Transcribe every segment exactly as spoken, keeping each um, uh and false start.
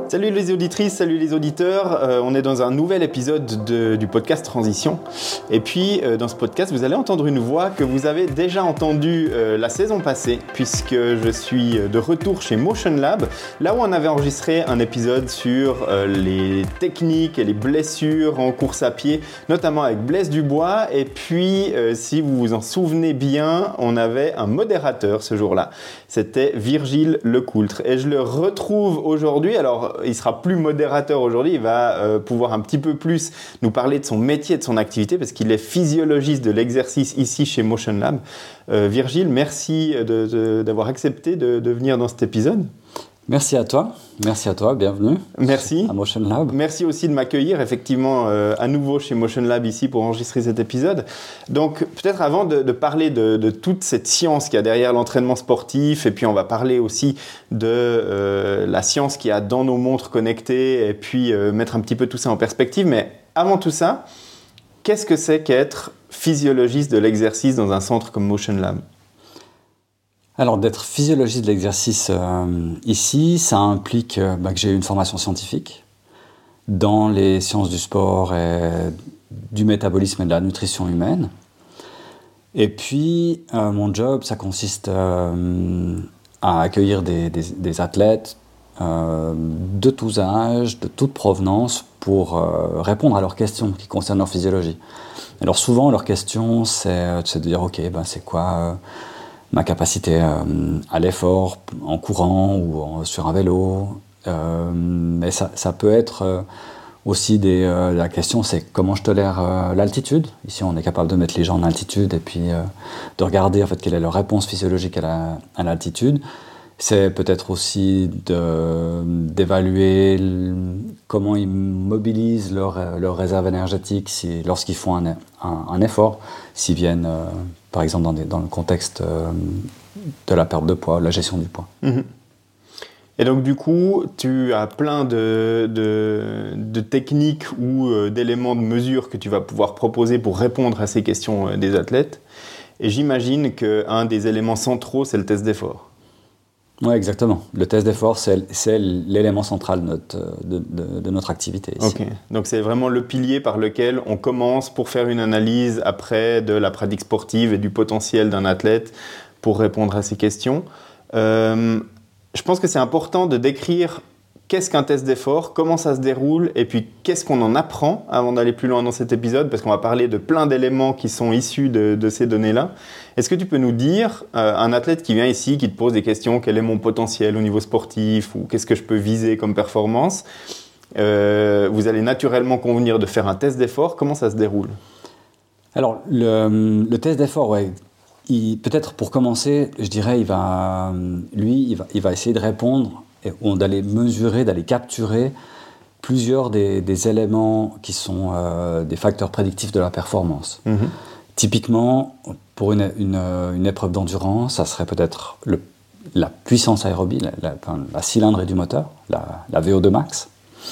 Salut les auditrices, salut les auditeurs, euh, on est dans un nouvel épisode de, du podcast Transition. Et puis euh, dans ce podcast, vous allez entendre une voix que vous avez déjà entendue euh, la saison passée, puisque je suis de retour chez Motion Lab, là où on avait enregistré un épisode sur euh, les techniques et les blessures en course à pied, notamment avec Blaise Dubois. Et puis, euh, si vous vous en souvenez bien, on avait un modérateur ce jour-là. C'était Virgile Lecoultre. Et je le retrouve aujourd'hui. Alors, il sera plus modérateur aujourd'hui, il va euh, pouvoir un petit peu plus nous parler de son métier, de son activité, parce qu'il est physiologiste de l'exercice ici chez Motion Lab. Euh, Virgile, merci de, de, d'avoir accepté de, de venir dans cet épisode. Merci à toi, merci à toi, bienvenue. Merci. À Motion Lab. Merci aussi de m'accueillir effectivement euh, à nouveau chez Motion Lab ici pour enregistrer cet épisode. Donc peut-être avant de, de parler de, de toute cette science qu'il y a derrière l'entraînement sportif, et puis on va parler aussi de euh, la science qu'il y a dans nos montres connectées, et puis euh, mettre un petit peu tout ça en perspective. Mais avant tout ça, qu'est-ce que c'est qu'être physiologiste de l'exercice dans un centre comme Motion Lab ? Alors, d'être physiologiste de l'exercice euh, ici, ça implique euh, bah, que j'ai eu une formation scientifique dans les sciences du sport et du métabolisme et de la nutrition humaine. Et puis, euh, mon job, ça consiste euh, à accueillir des, des, des athlètes euh, de tous âges, de toute provenance, pour euh, répondre à leurs questions qui concernent leur physiologie. Alors, souvent, leurs questions, c'est, c'est de dire, OK, ben, c'est quoi euh, ma capacité euh, à l'effort en courant ou en, sur un vélo. Euh, mais ça, ça peut être euh, aussi des, euh, la question, c'est comment je tolère euh, l'altitude. Ici, on est capable de mettre les gens en altitude et puis euh, de regarder en fait, quelle est leur réponse physiologique à, la, à l'altitude. C'est peut-être aussi de, d'évaluer le, comment ils mobilisent leur, leur réserve énergétique si, lorsqu'ils font un, un, un effort, s'ils viennent, euh, par exemple, dans, des, dans le contexte euh, de la perte de poids, de la gestion du poids. Mmh. Et donc, du coup, tu as plein de, de, de techniques ou euh, d'éléments de mesure que tu vas pouvoir proposer pour répondre à ces questions euh, des athlètes. Et j'imagine qu'un des éléments centraux, c'est le test d'effort. Oui, exactement. Le test d'effort, c'est, c'est l'élément central de notre, de, de, de notre activité ici. Ok. Donc c'est vraiment le pilier par lequel on commence pour faire une analyse après de la pratique sportive et du potentiel d'un athlète pour répondre à ces questions. Euh, je pense que c'est important de décrire qu'est-ce qu'un test d'effort, comment ça se déroule et puis qu'est-ce qu'on en apprend avant d'aller plus loin dans cet épisode, parce qu'on va parler de plein d'éléments qui sont issus de, de ces données-là. Est-ce que tu peux nous dire, euh, un athlète qui vient ici, qui te pose des questions, quel est mon potentiel au niveau sportif ou qu'est-ce que je peux viser comme performance, euh, vous allez naturellement convenir de faire un test d'effort, comment ça se déroule ? Alors, le, le test d'effort, ouais, il, peut-être pour commencer, je dirais, il va, lui, il va, il va essayer de répondre et d'aller mesurer, d'aller capturer plusieurs des, des éléments qui sont euh, des facteurs prédictifs de la performance. Mmh. Typiquement, pour une, une, une épreuve d'endurance, ça serait peut-être le, la puissance aérobie, la, la, la cylindrée du moteur, la, la V O deux max,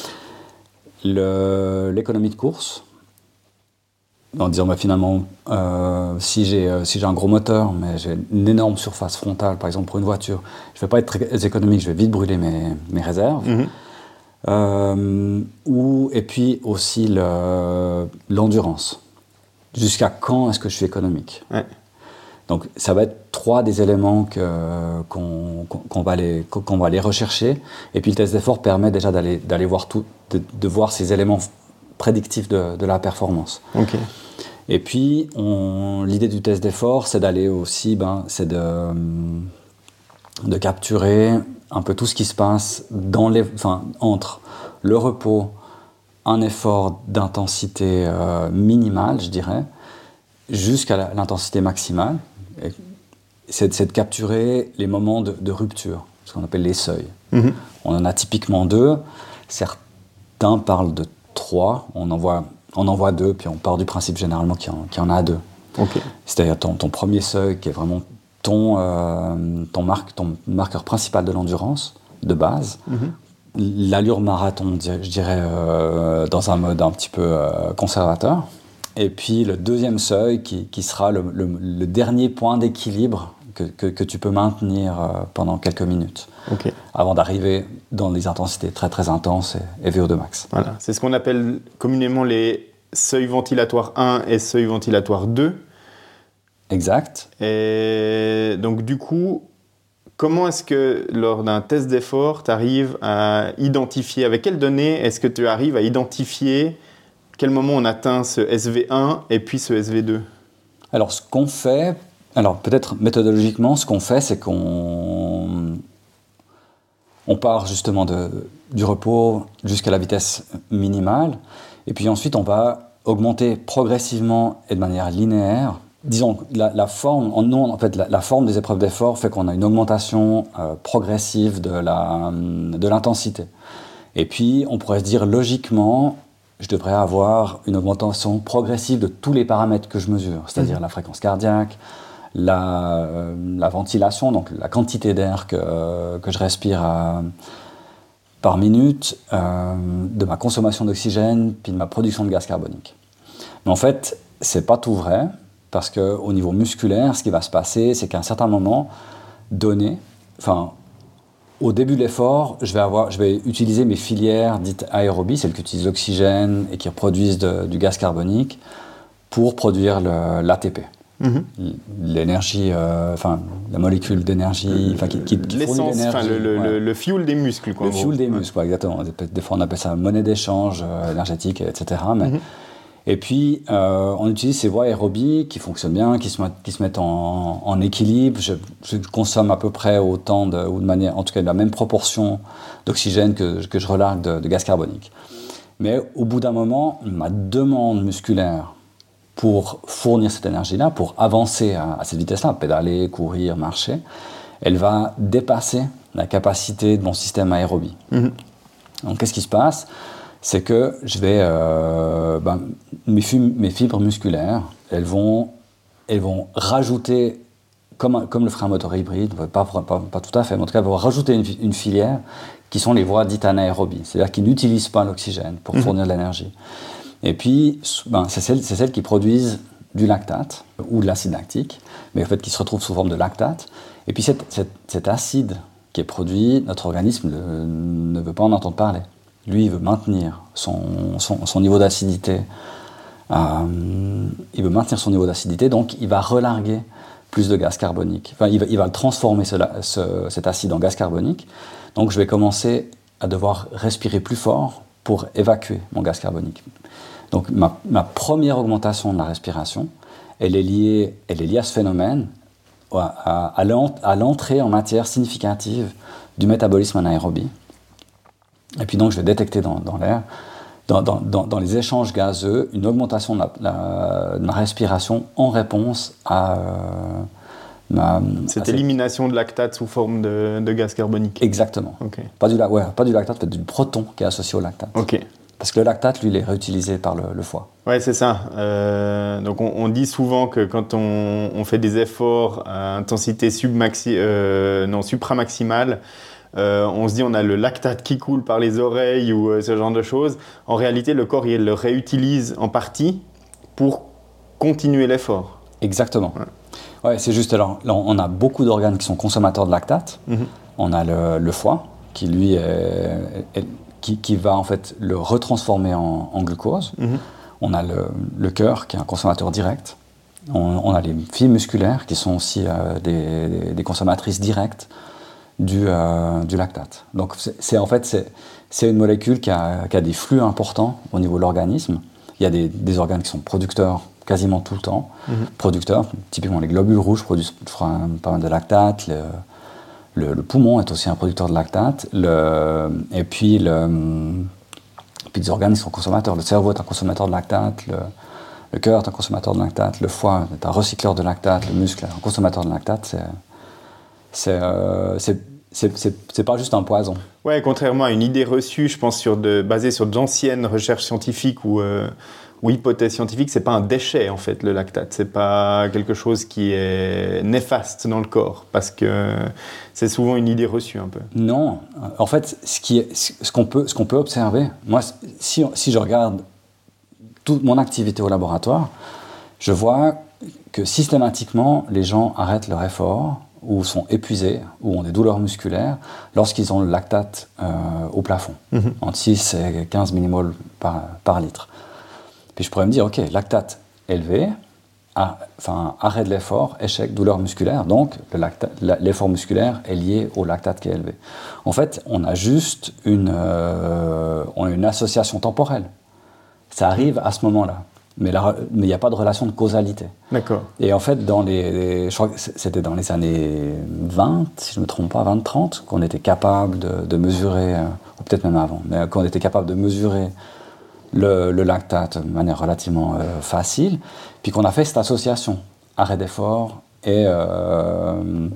le, l'économie de course, en disant bah, finalement, euh, si, j'ai, euh, si j'ai un gros moteur, mais j'ai une énorme surface frontale, par exemple pour une voiture, je ne vais pas être très économique, je vais vite brûler mes, mes réserves. Mmh. Euh, ou, et puis aussi le, l'endurance. Jusqu'à quand est-ce que je suis économique ? Ouais. Donc ça va être trois des éléments que, qu'on, qu'on, va aller, qu'on va aller rechercher. Et puis le test d'effort permet déjà d'aller, d'aller voir tout, de, de voir ces éléments prédictifs de, de la performance. Okay. Et puis, on, l'idée du test d'effort, c'est d'aller aussi, ben, c'est de, de capturer un peu tout ce qui se passe dans les, enfin, entre le repos, un effort d'intensité euh, minimale, je dirais, jusqu'à la, l'intensité maximale. Et c'est, c'est de capturer les moments de, de rupture, ce qu'on appelle les seuils. Mm-hmm. On en a typiquement deux. Certains parlent de trois. On en voit On en voit deux, puis on part du principe généralement qu'il y en, qu'il y en a deux. Okay. C'est-à-dire ton, ton premier seuil qui est vraiment ton, euh, ton, marque, ton marqueur principal de l'endurance, de base. Mm-hmm. L'allure marathon, je dirais, euh, dans un mode un petit peu euh, conservateur. Et puis le deuxième seuil qui, qui sera le, le, le dernier point d'équilibre que, que, que tu peux maintenir euh, pendant quelques minutes okay. avant d'arriver dans des intensités très très intenses et, et V O deux max. Voilà. C'est ce qu'on appelle communément les seuils ventilatoires un et seuils ventilatoires deux. Exact. Et donc du coup, comment est-ce que lors d'un test d'effort, tu arrives à identifier, avec quelles données est-ce que tu arrives à identifier quel moment on atteint ce S V un et puis ce S V deux? Alors ce qu'on fait, alors peut-être méthodologiquement, ce qu'on fait, c'est qu'on on part justement de, du repos jusqu'à la vitesse minimale, et puis ensuite on va augmenter progressivement et de manière linéaire. Disons, la, la, forme, non, en fait, la, la forme des épreuves d'effort fait qu'on a une augmentation euh, progressive de, la, de l'intensité. Et puis, on pourrait se dire, logiquement, je devrais avoir une augmentation progressive de tous les paramètres que je mesure, c'est-à-dire mmh. la fréquence cardiaque, la, euh, la ventilation, donc la quantité d'air que, euh, que je respire à, par minute, euh, de ma consommation d'oxygène, puis de ma production de gaz carbonique. Mais en fait, c'est pas tout vrai. Parce qu'au niveau musculaire, ce qui va se passer, c'est qu'à un certain moment donné, enfin, au début de l'effort, je vais, avoir, je vais utiliser mes filières dites aérobies, celles qui utilisent l'oxygène et qui produisent de, du gaz carbonique, pour produire le, l'A T P. Mm-hmm. L'énergie, euh, enfin, la molécule d'énergie, enfin, qui, qui, qui fournit l'énergie. Le, le, ouais. le, le fuel des muscles, quoi. Le fuel des muscles, ouais, exactement. Des fois, on appelle ça monnaie d'échange euh, énergétique, et cetera. Mais, mm-hmm. Et puis, euh, on utilise ces voies aérobies qui fonctionnent bien, qui se, qui se mettent en, en équilibre. Je, je consomme à peu près autant, de, ou de manière, en tout cas de la même proportion d'oxygène que, que je relargue de, de gaz carbonique. Mais au bout d'un moment, ma demande musculaire pour fournir cette énergie-là, pour avancer à, à cette vitesse-là, pédaler, courir, marcher, elle va dépasser la capacité de mon système aérobie. Mmh. Donc, qu'est-ce qui se passe ? C'est que je vais, euh, ben, mes, fib- mes fibres musculaires, elles vont, elles vont rajouter, comme, comme le ferait un moteur hybride, pas, pas, pas tout à fait, mais en tout cas, elles vont rajouter une, une filière qui sont les voies dites anaérobies, c'est-à-dire qui n'utilisent pas l'oxygène pour mmh. fournir de l'énergie. Et puis, ben, c'est, celles, c'est celles qui produisent du lactate ou de l'acide lactique, mais en fait qui se retrouvent sous forme de lactate. Et puis cette, cette, cet acide qui est produit, notre organisme ne, ne veut pas en entendre parler. Lui, il veut maintenir son, son, son niveau d'acidité. Euh, il veut maintenir son niveau d'acidité, donc il va relarguer plus de gaz carbonique. Enfin, il va, il va transformer ce, ce, cet acide en gaz carbonique. Donc, je vais commencer à devoir respirer plus fort pour évacuer mon gaz carbonique. Donc, ma, ma première augmentation de la respiration, elle est liée, elle est liée à ce phénomène, à, à, à l'entrée en matière significative du métabolisme anaérobie. Et puis donc, je vais détecter dans, dans l'air, dans, dans, dans, dans les échanges gazeux, une augmentation de, la, la, de ma respiration en réponse à euh, ma... Cette à élimination de lactate sous forme de, de gaz carbonique. Exactement. Okay. Pas, du, ouais, pas du lactate, mais du proton qui est associé au lactate. Okay. Parce que le lactate, lui, il est réutilisé par le, le foie. Oui, c'est ça. Euh, donc, on, on dit souvent que quand on, on fait des efforts à intensité submaxi, euh, non, supramaximale, euh, on se dit on a le lactate qui coule par les oreilles ou euh, ce genre de choses. En réalité, le corps, il le réutilise en partie pour continuer l'effort. Exactement. Ouais, ouais c'est juste, alors, là, on a beaucoup d'organes qui sont consommateurs de lactate. Mm-hmm. On a le, le foie, qui, lui, est... est Qui, qui va en fait le retransformer en, en glucose. Mmh. On a le, le cœur qui est un consommateur direct. On, on a les fibres musculaires qui sont aussi euh, des, des, des consommatrices directes du, euh, du lactate. Donc c'est, c'est, en fait c'est, c'est une molécule qui a, qui a des flux importants au niveau de l'organisme. Il y a des, des organes qui sont producteurs quasiment tout le temps. Mmh. Producteurs, typiquement les globules rouges produisent pas mal de lactate. Le, Le, le poumon est aussi un producteur de lactate, le, et puis, le, puis les organes sont consommateurs. Le cerveau est un consommateur de lactate, le, le cœur est un consommateur de lactate, le foie est un recycleur de lactate, le muscle est un consommateur de lactate. C'est, c'est, euh, c'est, c'est, c'est, c'est pas juste un poison. Ouais, contrairement à une idée reçue, je pense, sur de, basée sur d'anciennes recherches scientifiques ou euh, ou hypothèses scientifiques, c'est pas un déchet en fait le lactate, c'est pas quelque chose qui est néfaste dans le corps parce que c'est souvent une idée reçue un peu. Non, en fait, ce qui est, ce qu'on peut, ce qu'on peut observer, moi, si si je regarde toute mon activité au laboratoire, je vois que systématiquement, les gens arrêtent leur effort ou sont épuisés ou ont des douleurs musculaires lorsqu'ils ont le lactate euh, au plafond, mm-hmm. entre six et quinze millimoles par, par litre. Puis je pourrais me dire, ok, lactate élevé, à, enfin, arrêt de l'effort, échec, douleur musculaire, donc le lacta, l'effort musculaire est lié au lactate qui est élevé. En fait, on a juste une, euh, on a une association temporelle. Ça arrive à ce moment-là, mais il n'y a pas de relation de causalité. D'accord. Et en fait, dans les, les, je crois que c'était dans les années vingt, si je ne me trompe pas, vingt trente, qu'on était capable de, de mesurer, euh, ou peut-être même avant, mais qu'on était capable de mesurer Le, le lactate de manière relativement euh, facile, puis qu'on a fait cette association, arrêt d'effort et... Euh,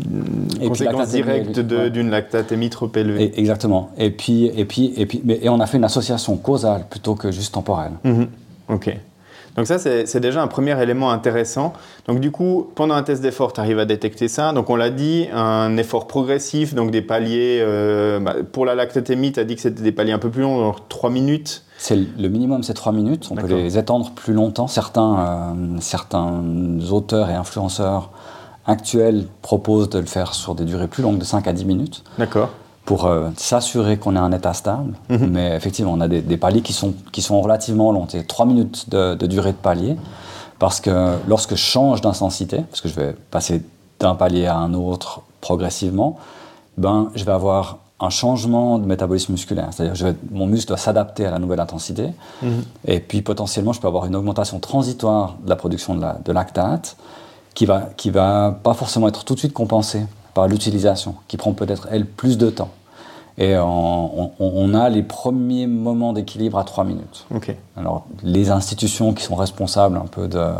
et conséquence directe ouais. d'une lactatémie trop élevée. Et, exactement. Et puis, et, puis, et, puis, mais, et on a fait une association causale plutôt que juste temporelle. Mmh. Ok. Donc ça, c'est, c'est déjà un premier élément intéressant. Donc du coup, pendant un test d'effort, tu arrives à détecter ça. Donc on l'a dit, un effort progressif, donc des paliers... Euh, bah, pour la lactatémie, tu as dit que c'était des paliers un peu plus longs, genre trois minutes. C'est le minimum, c'est trois minutes. On D'accord. peut les étendre plus longtemps. Certains, euh, certains auteurs et influenceurs actuels proposent de le faire sur des durées plus longues, de cinq à dix minutes. D'accord. Pour euh, s'assurer qu'on ait un état stable. Mm-hmm. Mais effectivement, on a des, des paliers qui sont, qui sont relativement longs. C'est trois minutes de, de durée de palier. Parce que lorsque je change d'intensité, parce que je vais passer d'un palier à un autre progressivement, ben, je vais avoir un changement de métabolisme musculaire. C'est-à-dire que je vais, mon muscle doit s'adapter à la nouvelle intensité. Mm-hmm. Et puis potentiellement, je peux avoir une augmentation transitoire de la production de, la, de lactate qui va, qui va pas forcément être tout de suite compensée par l'utilisation, qui prend peut-être, elle, plus de temps. Et on, on, on a les premiers moments d'équilibre à trois minutes. Okay. Alors, les institutions qui sont responsables un peu de,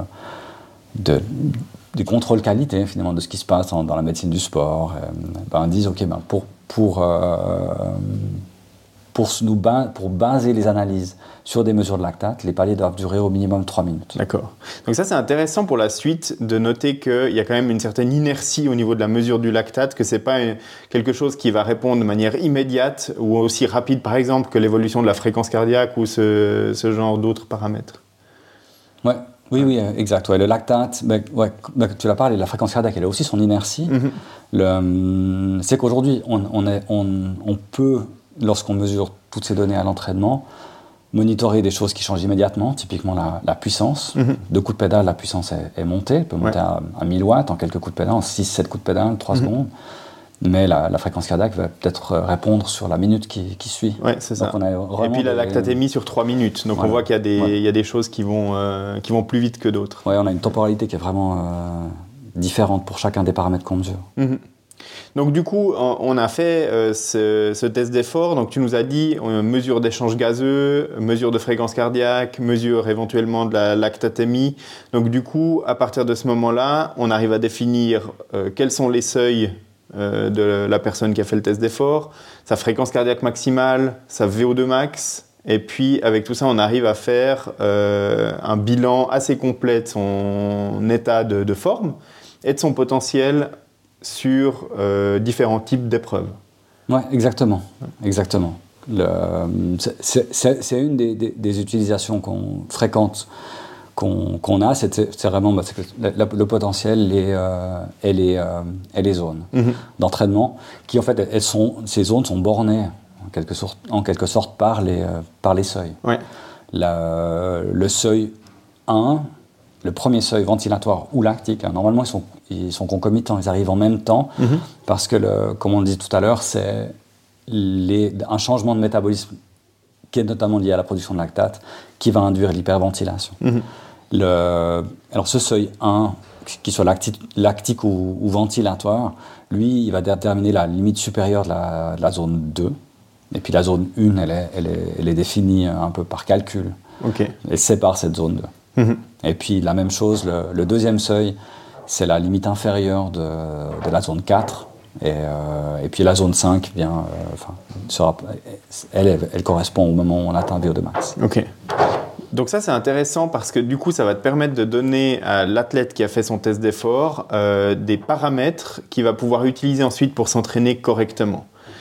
de, du contrôle qualité, finalement, de ce qui se passe dans, dans la médecine du sport, euh, ben, disent, OK, ben, pour, pour, euh, pour, nous ba- pour baser les analyses sur des mesures de lactate, les paliers doivent durer au minimum trois minutes. D'accord. Donc ça, c'est intéressant pour la suite de noter qu'il y a quand même une certaine inertie au niveau de la mesure du lactate, que ce n'est pas une, quelque chose qui va répondre de manière immédiate ou aussi rapide, par exemple, que l'évolution de la fréquence cardiaque ou ce, ce genre d'autres paramètres. Ouais. Oui, oui, exact. Ouais, le lactate, ben, ouais, ben, tu l'as parlé, la fréquence cardiaque, elle a aussi son inertie. Mm-hmm. Le, c'est qu'aujourd'hui, on, on, est, on, on peut, lorsqu'on mesure toutes ces données à l'entraînement, monitorer des choses qui changent immédiatement, typiquement la, la puissance. Mm-hmm. Deux coups de pédale, la puissance est, est montée, elle peut monter ouais. à, à mille watts en quelques coups de pédale, en six sept coups de pédale, trois mm-hmm. secondes. Mais la, la fréquence cardiaque va peut-être répondre sur la minute qui, qui suit. Oui, c'est ça. Et puis la lactatémie des... sur trois minutes. Donc voilà. On voit qu'il y a des, ouais. il y a des choses qui vont, euh, qui vont plus vite que d'autres. Oui, on a une temporalité qui est vraiment euh, différente pour chacun des paramètres qu'on mesure. Mm-hmm. Donc du coup, on a fait euh, ce, ce test d'effort. Donc tu nous as dit euh, mesure d'échange gazeux, mesure de fréquence cardiaque, mesure éventuellement de la lactatémie. Donc du coup, à partir de ce moment-là, on arrive à définir euh, quels sont les seuils euh, de la personne qui a fait le test d'effort, sa fréquence cardiaque maximale, sa V O deux max. Et puis avec tout ça, on arrive à faire euh, un bilan assez complet de son état de, de forme et de son potentiel sur euh, différents types d'épreuves. Oui, exactement. exactement. Le, c'est, c'est, c'est une des, des, des utilisations qu'on, fréquentes qu'on, qu'on a, c'est, c'est vraiment bah, c'est le, le potentiel les, euh, et, les, euh, et les zones mm-hmm. d'entraînement, qui en fait, elles sont, ces zones sont bornées en quelque sorte, en quelque sorte par, les, euh, par les seuils. Ouais. La, le seuil un, le premier seuil ventilatoire ou lactique, hein, normalement ils sont, ils sont concomitants, ils arrivent en même temps, mm-hmm. parce que, le, comme on le dit tout à l'heure, c'est les, un changement de métabolisme qui est notamment lié à la production de lactate, qui va induire l'hyperventilation. Mm-hmm. Le, alors ce seuil un, qu'il soit lactique, lactique ou, ou ventilatoire, lui, il va déterminer la limite supérieure de la, de la zone deux, et puis la zone un, elle est, elle est, elle est définie un peu par calcul, okay. Elle sépare cette zone deux. Mmh. Et puis la même chose, le, le deuxième seuil, c'est la limite inférieure de, de la zone quatre. Et, euh, et puis la zone cinq, vient, euh, enfin, sera, elle, elle correspond au moment où on atteint V O deux max. Ok. Donc ça, c'est intéressant parce que du coup, ça va te permettre de donner à l'athlète qui a fait son test d'effort euh, des paramètres qu'il va pouvoir utiliser ensuite pour s'entraîner correctement.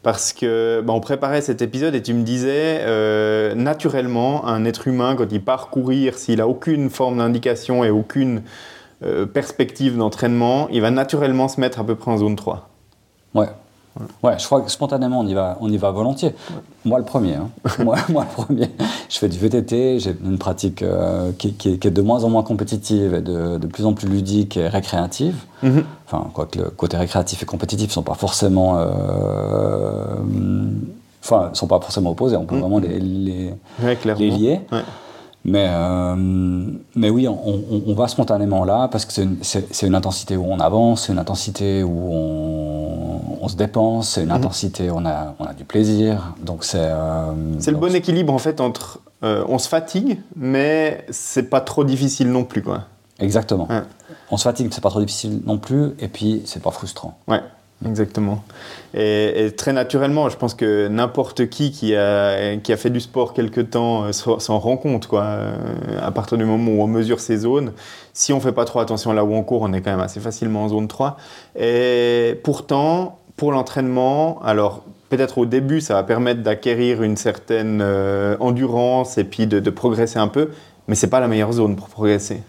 Parce que bah, on préparait cet épisode et tu me disais, euh, naturellement, un être humain, quand il part courir, s'il n'a aucune forme d'indication et aucune euh, perspective d'entraînement, il va naturellement se mettre à peu près en zone trois. Ouais. Ouais, je crois que spontanément, on y va, on y va volontiers. Ouais. Moi, le premier. Hein. moi, moi, le premier. Je fais du V T T, j'ai une pratique euh, qui, qui, qui est de moins en moins compétitive et de, de plus en plus ludique et récréative. Mm-hmm. Enfin, quoique le côté récréatif et compétitif ne sont pas forcément... Euh, enfin, sont pas forcément opposés. On peut mm-hmm. vraiment les, les, ouais, les lier. Ouais. Mais, euh, mais oui, on, on, on va spontanément là parce que c'est une, c'est, c'est une intensité où on avance, c'est une intensité où on, on se dépense, c'est une mmh. intensité où on a, on a du plaisir. Donc c'est, euh, c'est donc le bon équilibre en fait entre euh, on se fatigue, mais c'est pas trop difficile non plus, quoi. Exactement. Ouais. On se fatigue, c'est pas trop difficile non plus, et puis c'est pas frustrant. Ouais. Exactement. Et, et très naturellement, je pense que n'importe qui qui a, qui a fait du sport quelque temps s'en rend compte, quoi. À partir du moment où on mesure ces zones, si on ne fait pas trop attention là où on court, on est quand même assez facilement en zone trois. Et pourtant, pour l'entraînement, alors peut-être au début, ça va permettre d'acquérir une certaine euh, endurance et puis de, de progresser un peu, mais ce n'est pas la meilleure zone pour progresser.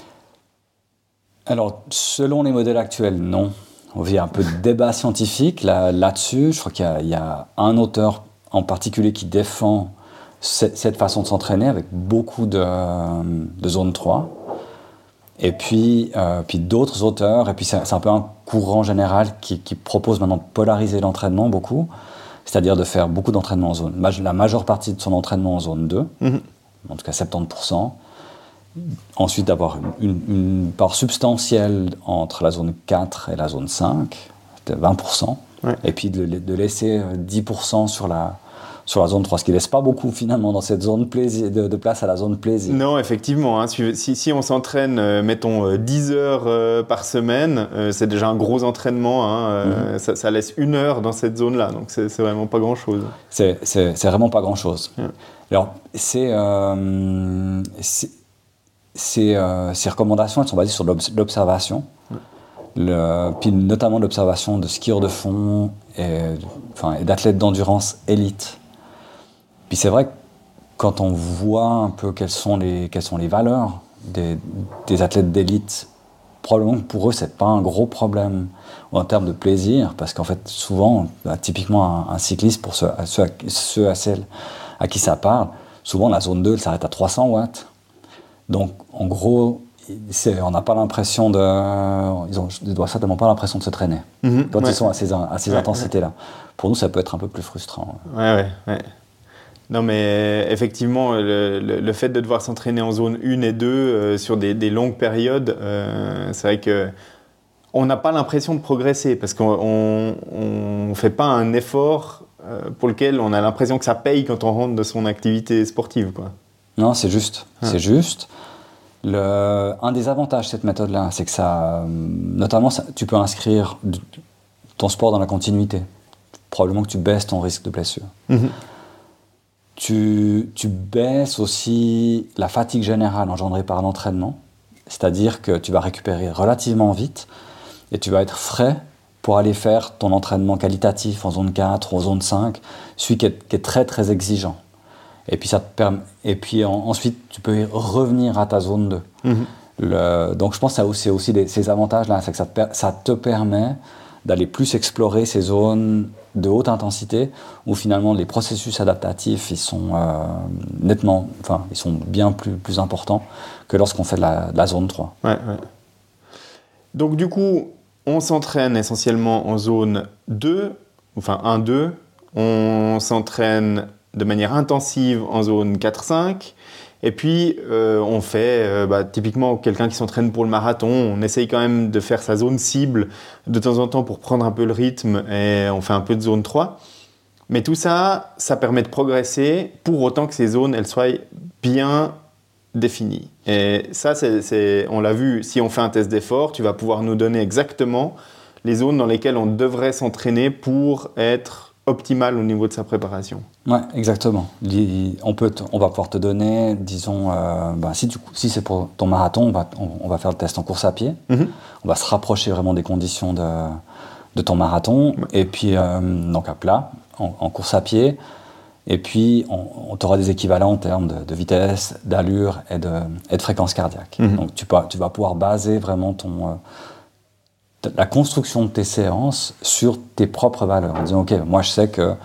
Alors, selon les modèles actuels, non. Il y a un peu de débat scientifique là, là-dessus. Je crois qu'il y a, il y a un auteur en particulier qui défend cette, cette façon de s'entraîner avec beaucoup de, de zone trois. Et puis, euh, puis d'autres auteurs, et puis c'est, c'est un peu un courant général qui, qui propose maintenant de polariser l'entraînement beaucoup, c'est-à-dire de faire beaucoup d'entraînement en zone. La majeure partie de son entraînement en zone deux, mmh. en tout cas soixante-dix pour cent. Ensuite, d'avoir une, une part substantielle entre la zone quatre et la zone cinq, de vingt pour cent. Ouais. Et puis de, de laisser dix pour cent sur la, sur la zone trois, ce qui ne laisse pas beaucoup finalement dans cette zone plaisir, de, de place à la zone plaisir. Non, effectivement. Hein, si, si on s'entraîne, euh, mettons, euh, dix heures euh, par semaine, euh, c'est déjà un gros entraînement. Hein, euh, mm-hmm. ça, ça laisse une heure dans cette zone-là. Donc, c'est, c'est vraiment pas grand-chose. C'est, c'est, c'est vraiment pas grand-chose. Ouais. Alors, c'est... Euh, c'est Ces, euh, ces recommandations, elles sont basées sur l'obs- l'observation, le, puis notamment l'observation de skieurs de fond et, enfin, et d'athlètes d'endurance élite. Puis c'est vrai que quand on voit un peu quelles sont les, quelles sont les valeurs des, des athlètes d'élite, probablement que pour eux, c'est pas un gros problème en termes de plaisir, parce qu'en fait, souvent, bah, typiquement un, un cycliste, pour ceux, ceux, à, ceux à celles à qui ça parle, souvent la zone deux, elle s'arrête à trois cents watts. Donc, en gros, c'est, on n'a pas l'impression de... Ils ne doivent certainement pas l'impression de se traîner mmh, quand ouais. ils sont à ces, à ces ouais, intensités-là. Ouais. Pour nous, ça peut être un peu plus frustrant. Ouais, ouais, ouais. Non, mais effectivement, le, le, le fait de devoir s'entraîner en zone un et deux euh, sur des, des longues périodes, euh, c'est vrai qu'on n'a pas l'impression de progresser parce qu'on ne fait pas un effort euh, pour lequel on a l'impression que ça paye quand on rentre de son activité sportive, quoi. Non, c'est juste. Ah. C'est juste. Le, un des avantages de cette méthode-là, c'est que ça, notamment, ça, tu peux inscrire ton sport dans la continuité. Probablement que tu baisses ton risque de blessure. Mm-hmm. Tu, tu baisses aussi la fatigue générale engendrée par l'entraînement, c'est-à-dire que tu vas récupérer relativement vite et tu vas être frais pour aller faire ton entraînement qualitatif en zone quatre ou en zone cinq, celui qui est, qui est très très exigeant. Et puis, ça te permet, et puis en, ensuite, tu peux revenir à ta zone deux. Mmh. Le, donc, je pense que ça c'est aussi des, ces avantages-là, c'est que ça te, ça te permet d'aller plus explorer ces zones de haute intensité où finalement les processus adaptatifs ils sont euh, nettement, enfin, ils sont bien plus, plus importants que lorsqu'on fait de la, de la zone trois. Ouais, ouais. Donc, du coup, on s'entraîne essentiellement en zone deux, enfin un deux, on s'entraîne de manière intensive en zone quatre cinq. Et puis, euh, on fait, euh, bah, typiquement, quelqu'un qui s'entraîne pour le marathon, on essaye quand même de faire sa zone cible de temps en temps pour prendre un peu le rythme et on fait un peu de zone trois. Mais tout ça, ça permet de progresser pour autant que ces zones, elles soient bien définies. Et ça, c'est, c'est, on l'a vu, si on fait un test d'effort, tu vas pouvoir nous donner exactement les zones dans lesquelles on devrait s'entraîner pour être optimal au niveau de sa préparation. Ouais, exactement. On, peut t- on va pouvoir te donner, disons, euh, bah, si, tu, si c'est pour ton marathon, on va, on, on va faire le test en course à pied. Mm-hmm. On va se rapprocher vraiment des conditions de, de ton marathon, Ouais. et puis euh, donc à plat, en, en course à pied, et puis on, on t'aura des équivalents en termes de, de vitesse, d'allure et de, et de fréquence cardiaque. Mhm. Donc tu, peux, tu vas pouvoir baser vraiment ton, euh, t- la construction de tes séances sur tes propres valeurs, en disant ok, moi je sais que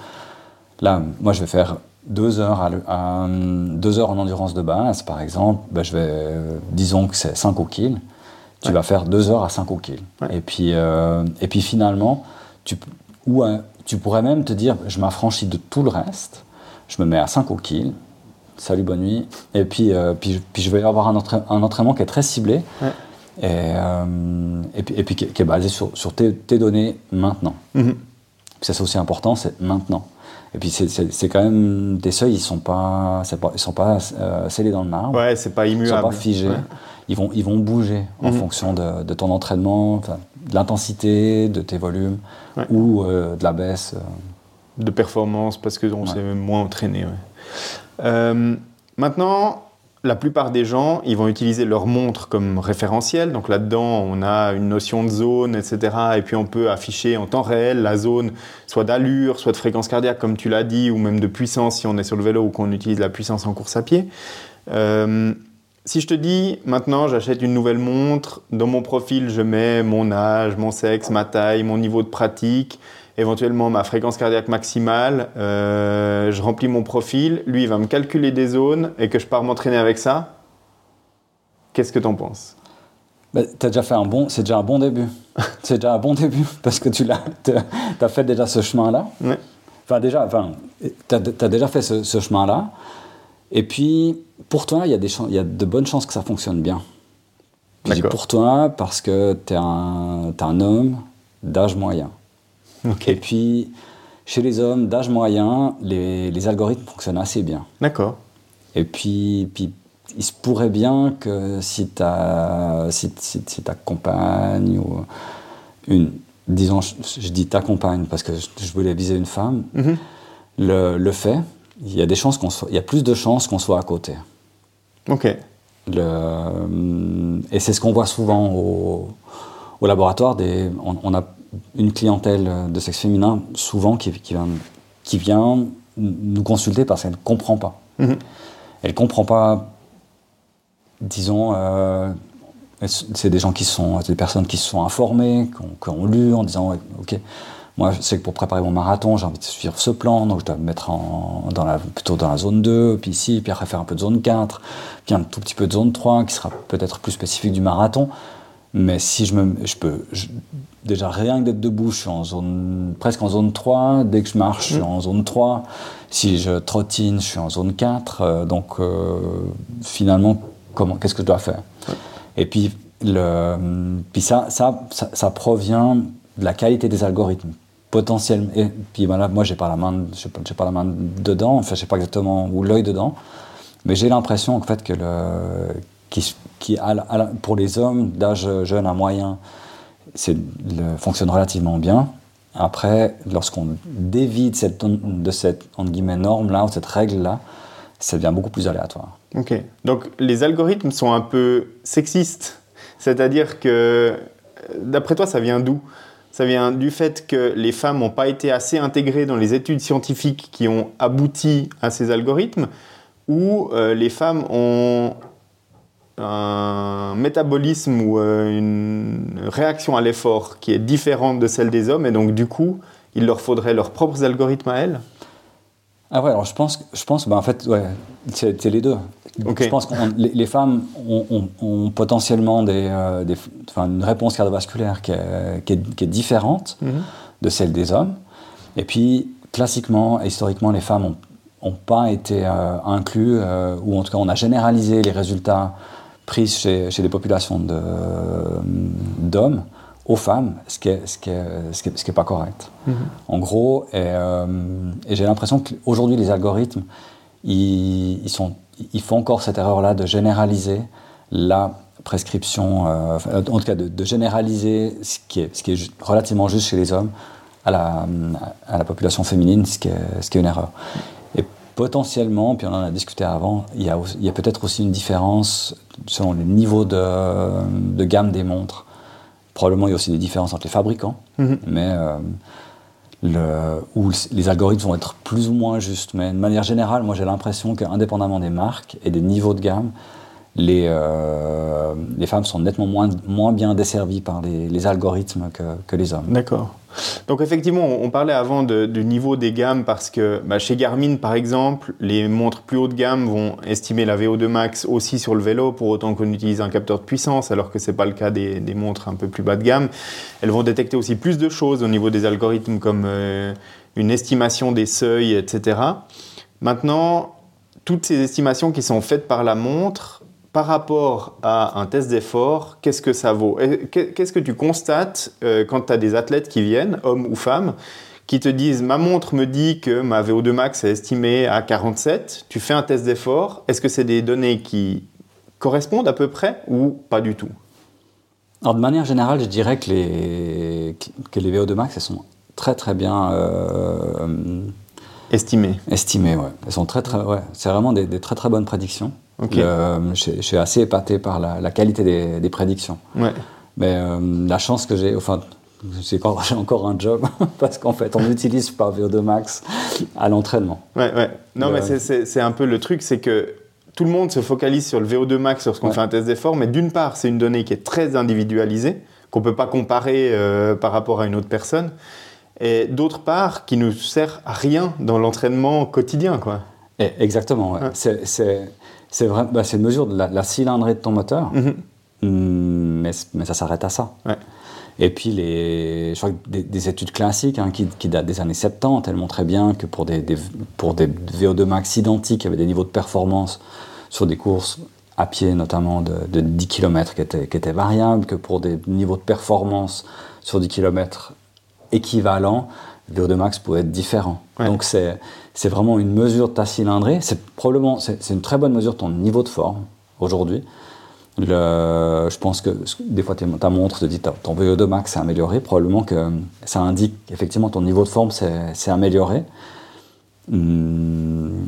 là, moi je vais faire deux heures, à, le- à, hum, deux heures en endurance de base, par exemple, ben, je vais, euh, disons que c'est cinq au kill. Tu Ouais. vas faire deux heures à cinq au kill. Ouais. Et, puis, euh, et puis finalement, tu, ou, euh, tu pourrais même te dire, je m'affranchis de tout le reste, je me mets à cinq au kill, salut, bonne nuit, et puis, euh, puis, puis je vais avoir un, entra- un entraînement qui est très ciblé, Ouais. et, euh, et puis, et puis qui, est- qui est basé sur, sur tes, tes données maintenant. Mhm. Ça, c'est aussi important, c'est maintenant. Et puis c'est, c'est, c'est quand même, tes seuils, ils ne sont pas, c'est pas, ils sont pas euh, scellés dans le marbre. Ouais, c'est pas Ils ne immuable. sont pas figés. Ouais. Ils, vont, ils vont bouger en Mhm. fonction de, de ton entraînement, enfin, de l'intensité, de tes volumes, Ouais. ou euh, de la baisse. euh. De performance parce qu'on Ouais. s'est moins entraîné. Ouais. Euh, maintenant, la plupart des gens, ils vont utiliser leur montre comme référentiel. Donc là-dedans, on a une notion de zone, et cetera. Et puis on peut afficher en temps réel la zone, soit d'allure, soit de fréquence cardiaque, comme tu l'as dit, ou même de puissance si on est sur le vélo ou qu'on utilise la puissance en course à pied. Euh, si je te dis, maintenant, j'achète une nouvelle montre, dans mon profil, je mets mon âge, mon sexe, ma taille, mon niveau de pratique, éventuellement ma fréquence cardiaque maximale, euh, je remplis mon profil, lui il va me calculer des zones et que je pars m'entraîner avec ça, qu'est-ce que t'en penses? Bah, t'as déjà fait un bon, c'est déjà un bon début. C'est déjà un bon début parce que tu l'as, t'as, t'as fait déjà ce chemin-là. Ouais. Enfin déjà, enfin, t'as, t'as déjà fait ce, ce chemin-là. Et puis pour toi, il y a des chan- il y a de bonnes chances que ça fonctionne bien. Je dis D'accord. pour toi parce que t'es un, t'es un homme d'âge moyen. Ok. Et puis, chez les hommes d'âge moyen, les, les algorithmes fonctionnent assez bien. D'accord. Et puis, puis il se pourrait bien que si, ta, si, si, si ta compagne ou une, disons, je, je dis ta compagne parce que je, je voulais viser une femme, Mhm. le, le fait, il y a des chances qu'on soit, il y a plus de chances qu'on soit à côté. Ok. Le, et c'est ce qu'on voit souvent au, au laboratoire. Des, on, on a une clientèle de sexe féminin souvent qui, qui, vient, qui vient nous consulter parce qu'elle ne comprend pas. Mhm. Elle ne comprend pas, disons, euh, c'est des gens qui sont, c'est des personnes qui se sont informées, qui ont, qui ont lu en disant, ouais, ok, moi je sais que pour préparer mon marathon, j'ai envie de suivre ce plan, donc je dois me mettre en, dans la, plutôt dans la zone deux, puis ici, puis après faire un peu de zone quatre, puis un tout petit peu de zone trois, qui sera peut-être plus spécifique du marathon. Mais si je me, je peux, je, déjà rien que d'être debout, je suis en zone, presque en zone trois, dès que je marche, je suis en zone trois, si je trottine, je suis en zone quatre, euh, donc euh, finalement, comment, qu'est-ce que je dois faire? Et puis, le, puis ça, ça, ça, ça provient de la qualité des algorithmes, potentiellement. Et puis voilà, moi, j'ai pas la main, j'ai pas, j'ai pas la main dedans, enfin, je sais pas exactement où l'œil dedans, mais j'ai l'impression en fait que le, qui, qui à la, à la, pour les hommes d'âge jeune à moyen, c'est, le, fonctionne relativement bien. Après, lorsqu'on dévie de cette, de cette entre guillemets, norme-là, ou cette règle-là, ça devient beaucoup plus aléatoire. Ok. Donc les algorithmes sont un peu sexistes. C'est-à-dire que, d'après toi, ça vient d'où? Ça vient du fait que les femmes n'ont pas été assez intégrées dans les études scientifiques qui ont abouti à ces algorithmes, ou euh, les femmes ont un métabolisme ou euh, une réaction à l'effort qui est différente de celle des hommes, et donc du coup, il leur faudrait leurs propres algorithmes à elles? Ah ouais, alors je pense, je pense ben en fait, ouais, c'est, c'est les deux. Okay. Je pense que les, les femmes ont, ont, ont potentiellement des, euh, des, enfin, une réponse cardiovasculaire qui est, qui est, qui est différente mm-hmm. de celle des hommes. Et puis, classiquement, historiquement, les femmes n'ont pas été euh, incluses, euh, ou en tout cas, on a généralisé les résultats pris chez, chez des populations de, d'hommes aux femmes, ce qui est, ce qui est, ce qui est, ce qui est pas correct. Mm-hmm. En gros, et, euh, et j'ai l'impression qu'aujourd'hui, les algorithmes, ils, ils, sont, ils font encore cette erreur-là de généraliser la prescription, euh, en tout cas de, de généraliser ce qui, est, ce qui est relativement juste chez les hommes à la, à la population féminine, ce qui est, ce qui est une erreur. Et potentiellement, puis on en a discuté avant, il y a, il y a peut-être aussi une différence selon les niveaux de, de gamme des montres probablement il y a aussi des différences entre les fabricants, mm-hmm. mais euh, le, où les algorithmes vont être plus ou moins justes. Mais de manière générale, moi j'ai l'impression qu'indépendamment des marques et des niveaux de gamme, les, euh, les femmes sont nettement moins, moins bien desservies par les, les algorithmes que, que les hommes. D'accord. Donc effectivement, on parlait avant de, du niveau des gammes parce que bah, chez Garmin, par exemple, les montres plus haut de gamme vont estimer la V O deux max aussi sur le vélo pour autant qu'on utilise un capteur de puissance, alors que ce n'est pas le cas des, des montres un peu plus bas de gamme. Elles vont détecter aussi plus de choses au niveau des algorithmes comme euh, une estimation des seuils, et cetera. Maintenant, toutes ces estimations qui sont faites par la montre, par rapport à un test d'effort, qu'est-ce que ça vaut ? Qu'est-ce que tu constates euh, quand tu as des athlètes qui viennent, hommes ou femmes, qui te disent « ma montre me dit que ma V O deux max est estimée à quarante-sept », tu fais un test d'effort, est-ce que c'est des données qui correspondent à peu près ou pas du tout ? Alors de manière générale, je dirais que les, que les V O deux max, elles sont très très bien... Euh, estimées. Estimées, ouais. Elles sont très, très, ouais. C'est vraiment des, des très très bonnes prédictions. Okay. Le, je, je suis assez épaté par la, la qualité des, des prédictions. Ouais. Mais euh, la chance que j'ai, enfin, j'ai encore, j'ai encore un job parce qu'en fait, on n'utilise pas V O deux max à l'entraînement. Ouais, ouais. Non, le... mais c'est, c'est, c'est un peu le truc, c'est que tout le monde se focalise sur le V O deux max lorsqu'on ouais. fait un test d'effort, mais d'une part, c'est une donnée qui est très individualisée, qu'on ne peut pas comparer euh, par rapport à une autre personne, et d'autre part, qui ne sert à rien dans l'entraînement quotidien, quoi. Et exactement, ouais. Ouais. C'est, c'est... C'est, vrai, bah c'est une mesure de la, la cylindrée de ton moteur, mm-hmm. mais, mais ça s'arrête à ça. Ouais. Et puis, les, je crois que des, des études classiques hein, qui, qui datent des années soixante-dix, elles montraient bien que pour des, des, pour des V O deux max identiques, il y avait des niveaux de performance sur des courses à pied, notamment de, de dix kilomètres, qui étaient, qui étaient variables, que pour des niveaux de performance sur dix kilomètres équivalents, le V O deux max pouvait être différent. Ouais. Donc, c'est... C'est vraiment une mesure de ta cylindrée. C'est probablement c'est, c'est une très bonne mesure de ton niveau de forme aujourd'hui. Le, je pense que des fois ta montre te dit que ton V O deux max s'est amélioré. Probablement que ça indique qu'effectivement ton niveau de forme s'est, s'est amélioré. Hum,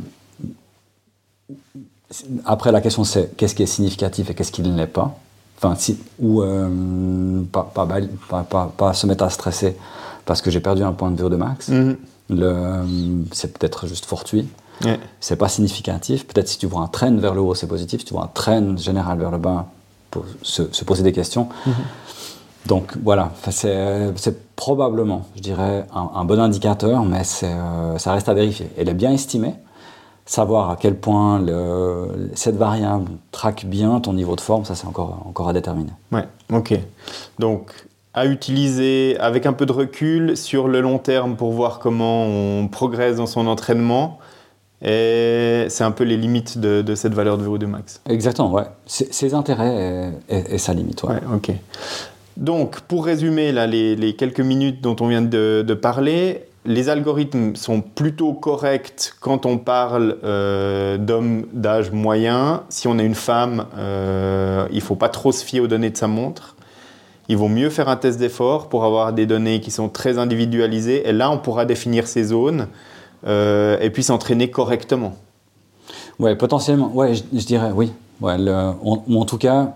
après la question c'est qu'est-ce qui est significatif et qu'est-ce qui ne l'est pas. Enfin, si, ou euh, pas, pas, pas, pas, pas se mettre à stresser parce que j'ai perdu un point de V O deux max. Mm-hmm. Le, c'est peut-être juste fortuit, ouais. C'est pas significatif. Peut-être si tu vois un trend vers le haut, c'est positif. Si tu vois un trend général vers le bas, pour se, se poser des questions. Mm-hmm. Donc voilà, c'est, c'est probablement, je dirais, un, un bon indicateur, mais c'est, euh, ça reste à vérifier. Elle est bien estimée. Savoir à quel point le, cette variable traque bien ton niveau de forme, ça c'est encore, encore à déterminer. Ouais, ok. Donc à utiliser avec un peu de recul sur le long terme pour voir comment on progresse dans son entraînement. Et c'est un peu les limites de, de cette valeur de V O deux max. Exactement, ouais. C'est, ses intérêts et, et, et sa limite. Ouais. Ouais, ok. Donc, pour résumer là, les, les quelques minutes dont on vient de, de parler, les algorithmes sont plutôt corrects quand on parle euh, d'hommes d'âge moyen. Si on est une femme, euh, il ne faut pas trop se fier aux données de sa montre. Il vaut mieux faire un test d'effort pour avoir des données qui sont très individualisées. Et là, on pourra définir ces zones euh, et puis s'entraîner correctement. Oui, potentiellement. Ouais, je, je dirais oui. Ouais, le, on, ou en tout cas,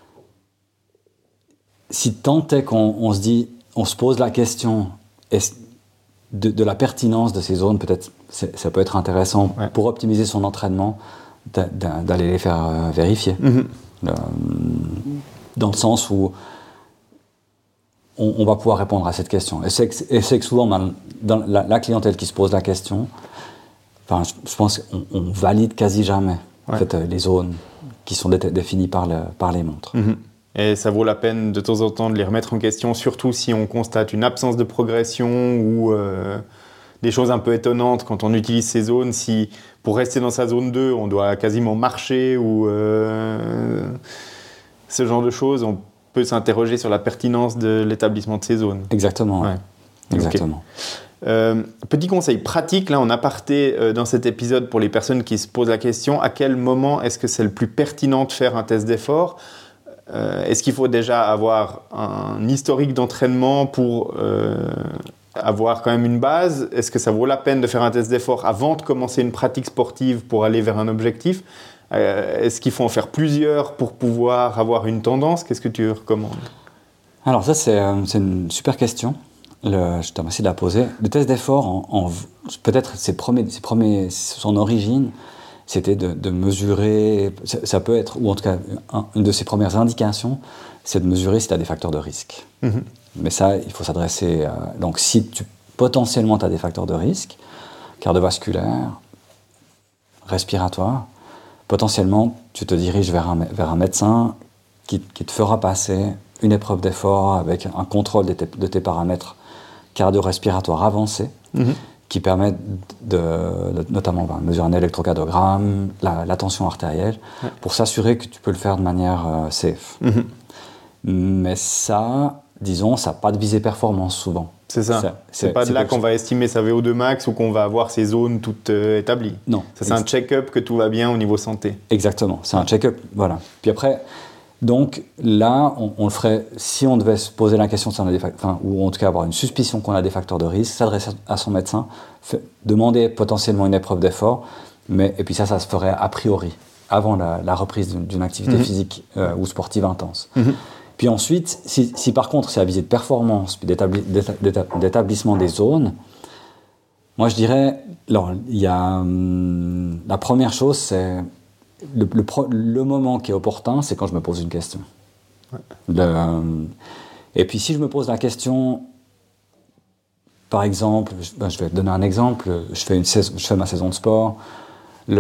si tant est qu'on on se dit, on se pose la question de, de la pertinence de ces zones, peut-être ça peut être intéressant ouais. pour optimiser son entraînement d'aller les faire euh, vérifier. Mm-hmm. Le, dans le sens où On, on va pouvoir répondre à cette question. Et c'est que, et c'est que souvent, dans la, la clientèle qui se pose la question, enfin, je, je pense qu'on on valide quasi jamais ouais. en fait, les zones qui sont dé- définies par, le, par les montres. Mm-hmm. Et ça vaut la peine de temps en temps de les remettre en question, surtout si on constate une absence de progression ou euh, des choses un peu étonnantes quand on utilise ces zones. Si pour rester dans sa zone deux, on doit quasiment marcher ou euh, ce genre de choses, on peut s'interroger sur la pertinence de l'établissement de ces zones. Exactement. Ouais. Exactement. Okay. Euh, petit conseil pratique, là, en aparté euh, dans cet épisode pour les personnes qui se posent la question, à quel moment est-ce que c'est le plus pertinent de faire un test d'effort ? euh, Est-ce qu'il faut déjà avoir un historique d'entraînement pour euh, avoir quand même une base ? Est-ce que ça vaut la peine de faire un test d'effort avant de commencer une pratique sportive pour aller vers un objectif ? Euh, est-ce qu'il faut en faire plusieurs pour pouvoir avoir une tendance ? Qu'est-ce que tu recommandes ? Alors ça, c'est, euh, c'est une super question. Le, je te remercie de la poser. Le test d'effort, en, en, peut-être ses premiers, ses premiers, son origine, c'était de, de mesurer, ça, ça peut être, ou en tout cas, un, une de ses premières indications, c'est de mesurer si tu as des facteurs de risque. Mm-hmm. Mais ça, il faut s'adresser à... Donc si tu, potentiellement tu as des facteurs de risque, cardiovasculaires, respiratoires, potentiellement tu te diriges vers un, vers un médecin qui, qui te fera passer une épreuve d'effort avec un contrôle de tes, de tes paramètres cardio-respiratoires avancés, mm-hmm. qui permettent de, de notamment ben, mesurer un électrocardiogramme, la, la tension artérielle, ouais. pour s'assurer que tu peux le faire de manière euh, safe. Mm-hmm. Mais ça, disons, ça n'a pas de visée performance souvent. C'est ça. C'est, c'est, c'est pas de là qu'on va estimer sa V O deux max ou qu'on va avoir ses zones toutes euh, établies. Non. Ça, c'est ex- un check-up que tout va bien au niveau santé. Exactement. C'est un check-up. Voilà. Puis après, donc là, on, on le ferait, si on devait se poser la question si on a des facteurs, enfin, ou en tout cas avoir une suspicion qu'on a des facteurs de risque, s'adresser à son médecin, fait, demander potentiellement une épreuve d'effort, mais, et puis ça, ça se ferait a priori, avant la, la reprise d'une, d'une activité mm-hmm. physique euh, ou sportive intense. Mm-hmm. Puis ensuite, si, si par contre c'est à visée de performance, puis d'établi, d'étab, d'établissement des zones, moi je dirais, alors, il y a, hum, la première chose, c'est le, le, le moment qui est opportun, c'est quand je me pose une question. Ouais. Le, hum, et puis si je me pose la question, par exemple, je, ben, je vais te donner un exemple, je fais, une saison, je fais ma saison de sport, Le,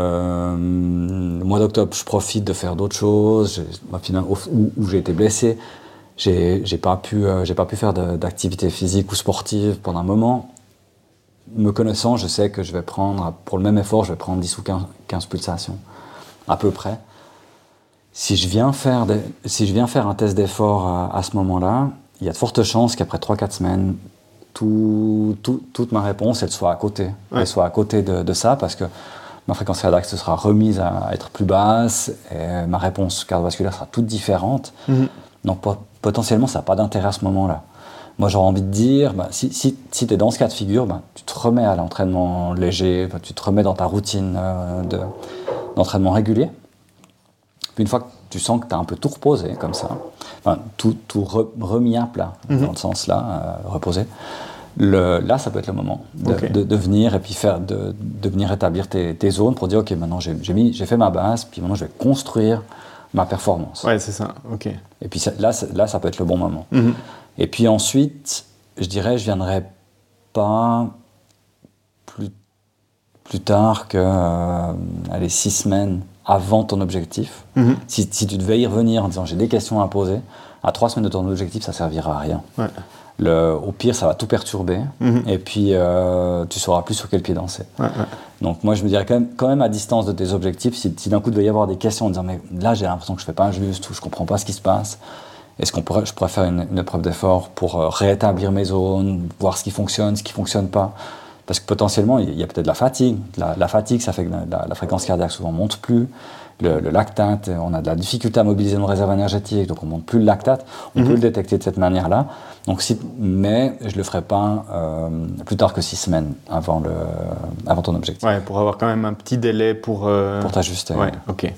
le mois d'octobre, je profite de faire d'autres choses, où, où j'ai été blessé, j'ai, j'ai pas pu, euh, j'ai pas pu faire de, d'activité physique ou sportive pendant un moment. Me connaissant, je sais que je vais prendre, pour le même effort, je vais prendre dix ou quinze, quinze pulsations, à peu près. Si je viens faire, des, si je viens faire un test d'effort à, à ce moment-là, il y a de fortes chances qu'après trois quatre semaines, tout, tout, toute ma réponse, elle soit à côté. Ouais. Elle soit à côté de, de ça, parce que ma fréquence cardiaque se sera remise à être plus basse et ma réponse cardiovasculaire sera toute différente. Mm-hmm. Donc potentiellement, ça n'a pas d'intérêt à ce moment-là. Moi, j'aurais envie de dire, bah, si, si, si tu es dans ce cas de figure, bah, tu te remets à l'entraînement léger, bah, tu te remets dans ta routine euh, de, d'entraînement régulier. Puis une fois que tu sens que tu as un peu tout reposé comme ça, enfin, tout, tout re, remis à plat, mm-hmm. dans le sens là, euh, reposé, Le, là, ça peut être le moment de, okay. de, de venir et puis faire, de, de venir établir tes, tes zones pour dire ok, maintenant j'ai, j'ai, mis, j'ai fait ma base, puis maintenant je vais construire ma performance. Ouais, c'est ça. Ok. Et puis ça, là, là, ça peut être le bon moment. Mm-hmm. Et puis ensuite, je dirais, je viendrai pas plus, plus tard que euh, allez, six semaines avant ton objectif. Mm-hmm. Si, si tu devais y revenir en disant j'ai des questions à poser, à trois semaines de ton objectif, ça servira à rien. Ouais. Le, au pire, ça va tout perturber, mmh. et puis euh, tu ne sauras plus sur quel pied danser. Ouais, ouais. Donc moi, je me dirais quand même, quand même à distance de tes objectifs, si, si d'un coup, il devait y avoir des questions en disant « mais là, j'ai l'impression que je ne fais pas juste, ou je ne comprends pas ce qui se passe, est-ce qu'on pourrait, je pourrais faire une, une épreuve d'effort pour euh, rétablir mes zones, voir ce qui fonctionne, ce qui ne fonctionne pas ?» Parce que potentiellement, il y a peut-être de la fatigue. La, la fatigue, ça fait que la, la fréquence cardiaque souvent ne monte plus. Le, le lactate, on a de la difficulté à mobiliser nos réserves énergétiques, donc on ne monte plus le lactate. On mm-hmm. peut le détecter de cette manière-là. Donc si, mais je ne le ferai pas euh, plus tard que six semaines avant, le, avant ton objectif. Ouais, pour avoir quand même un petit délai pour... Euh... Pour t'ajuster. Ouais, ok.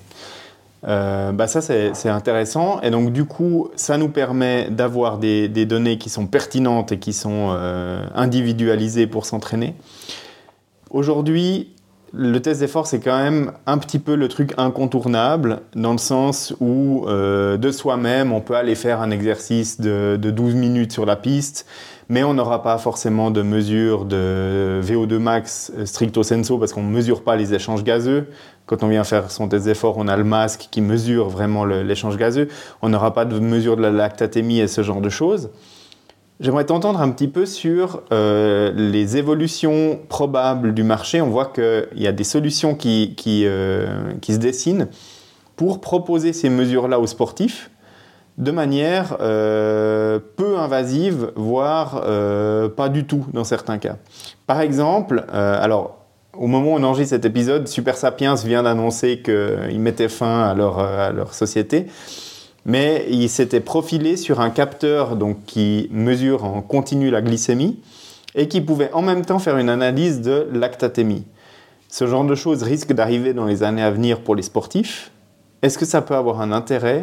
Euh, bah ça, c'est, c'est intéressant. Et donc, du coup, ça nous permet d'avoir des, des données qui sont pertinentes et qui sont euh, individualisées pour s'entraîner. Aujourd'hui, le test d'effort, c'est quand même un petit peu le truc incontournable, dans le sens où, euh, de soi-même, on peut aller faire un exercice de, de douze minutes sur la piste, mais on n'aura pas forcément de mesure de V O deux max stricto sensu, parce qu'on ne mesure pas les échanges gazeux. Quand on vient faire son test d'effort, on a le masque qui mesure vraiment le, l'échange gazeux. On n'aura pas de mesure de la lactatémie et ce genre de choses. J'aimerais t'entendre un petit peu sur euh, les évolutions probables du marché. On voit qu'il y a des solutions qui, qui, euh, qui se dessinent pour proposer ces mesures-là aux sportifs de manière euh, peu invasive, voire euh, pas du tout dans certains cas. Par exemple, euh, alors, au moment où on enregistre cet épisode, Super Sapiens vient d'annoncer qu'ils mettaient fin à leur, à leur société. Mais il s'était profilé sur un capteur donc, qui mesure en continu la glycémie et qui pouvait en même temps faire une analyse de lactatémie. Ce genre de choses risque d'arriver dans les années à venir pour les sportifs. Est-ce que ça peut avoir un intérêt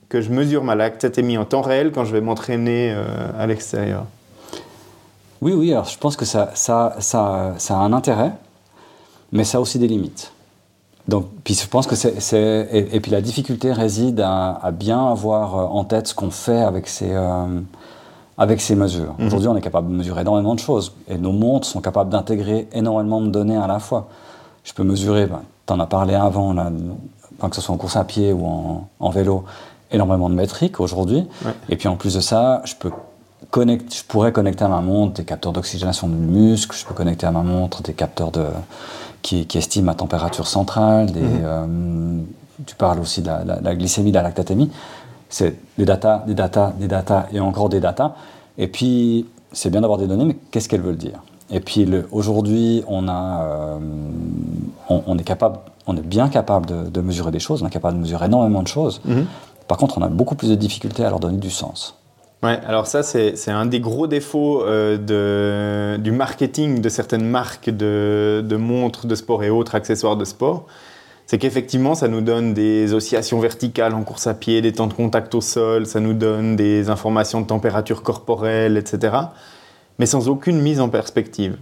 que je mesure ma lactatémie en temps réel quand je vais m'entraîner euh, à l'extérieur? Oui, oui, alors je pense que ça, ça, ça, ça a un intérêt, mais ça a aussi des limites. Donc, puis je pense que c'est... c'est et, et puis la difficulté réside à, à bien avoir en tête ce qu'on fait avec ces, euh, avec ces mesures. Mmh. Aujourd'hui, on est capable de mesurer énormément de choses, et nos montres sont capables d'intégrer énormément de données à la fois. Je peux mesurer, ben, tu en as parlé avant, là, que ce soit en course à pied ou en, en vélo, énormément de métriques aujourd'hui. Ouais. Et puis en plus de ça, je, peux connecter, je pourrais connecter à ma montre des capteurs d'oxygénation du muscle, je peux connecter à ma montre des capteurs de, qui, qui estiment ma température centrale, des, mmh. euh, tu parles aussi de la, la, la glycémie, de la lactatémie. C'est des datas, des datas, des datas et encore des datas. Et puis, c'est bien d'avoir des données, mais qu'est-ce qu'elles veulent dire? Et puis le, aujourd'hui, on, a, euh, on, on, est capable, on est bien capable de, de mesurer des choses, on est capable de mesurer énormément de choses. Mmh. Par contre, on a beaucoup plus de difficultés à leur donner du sens. Ouais, alors ça, c'est, c'est un des gros défauts euh, de, du marketing de certaines marques de, de montres de sport et autres accessoires de sport. C'est qu'effectivement, ça nous donne des oscillations verticales en course à pied, des temps de contact au sol, ça nous donne des informations de température corporelle, et cetera, mais sans aucune mise en perspective.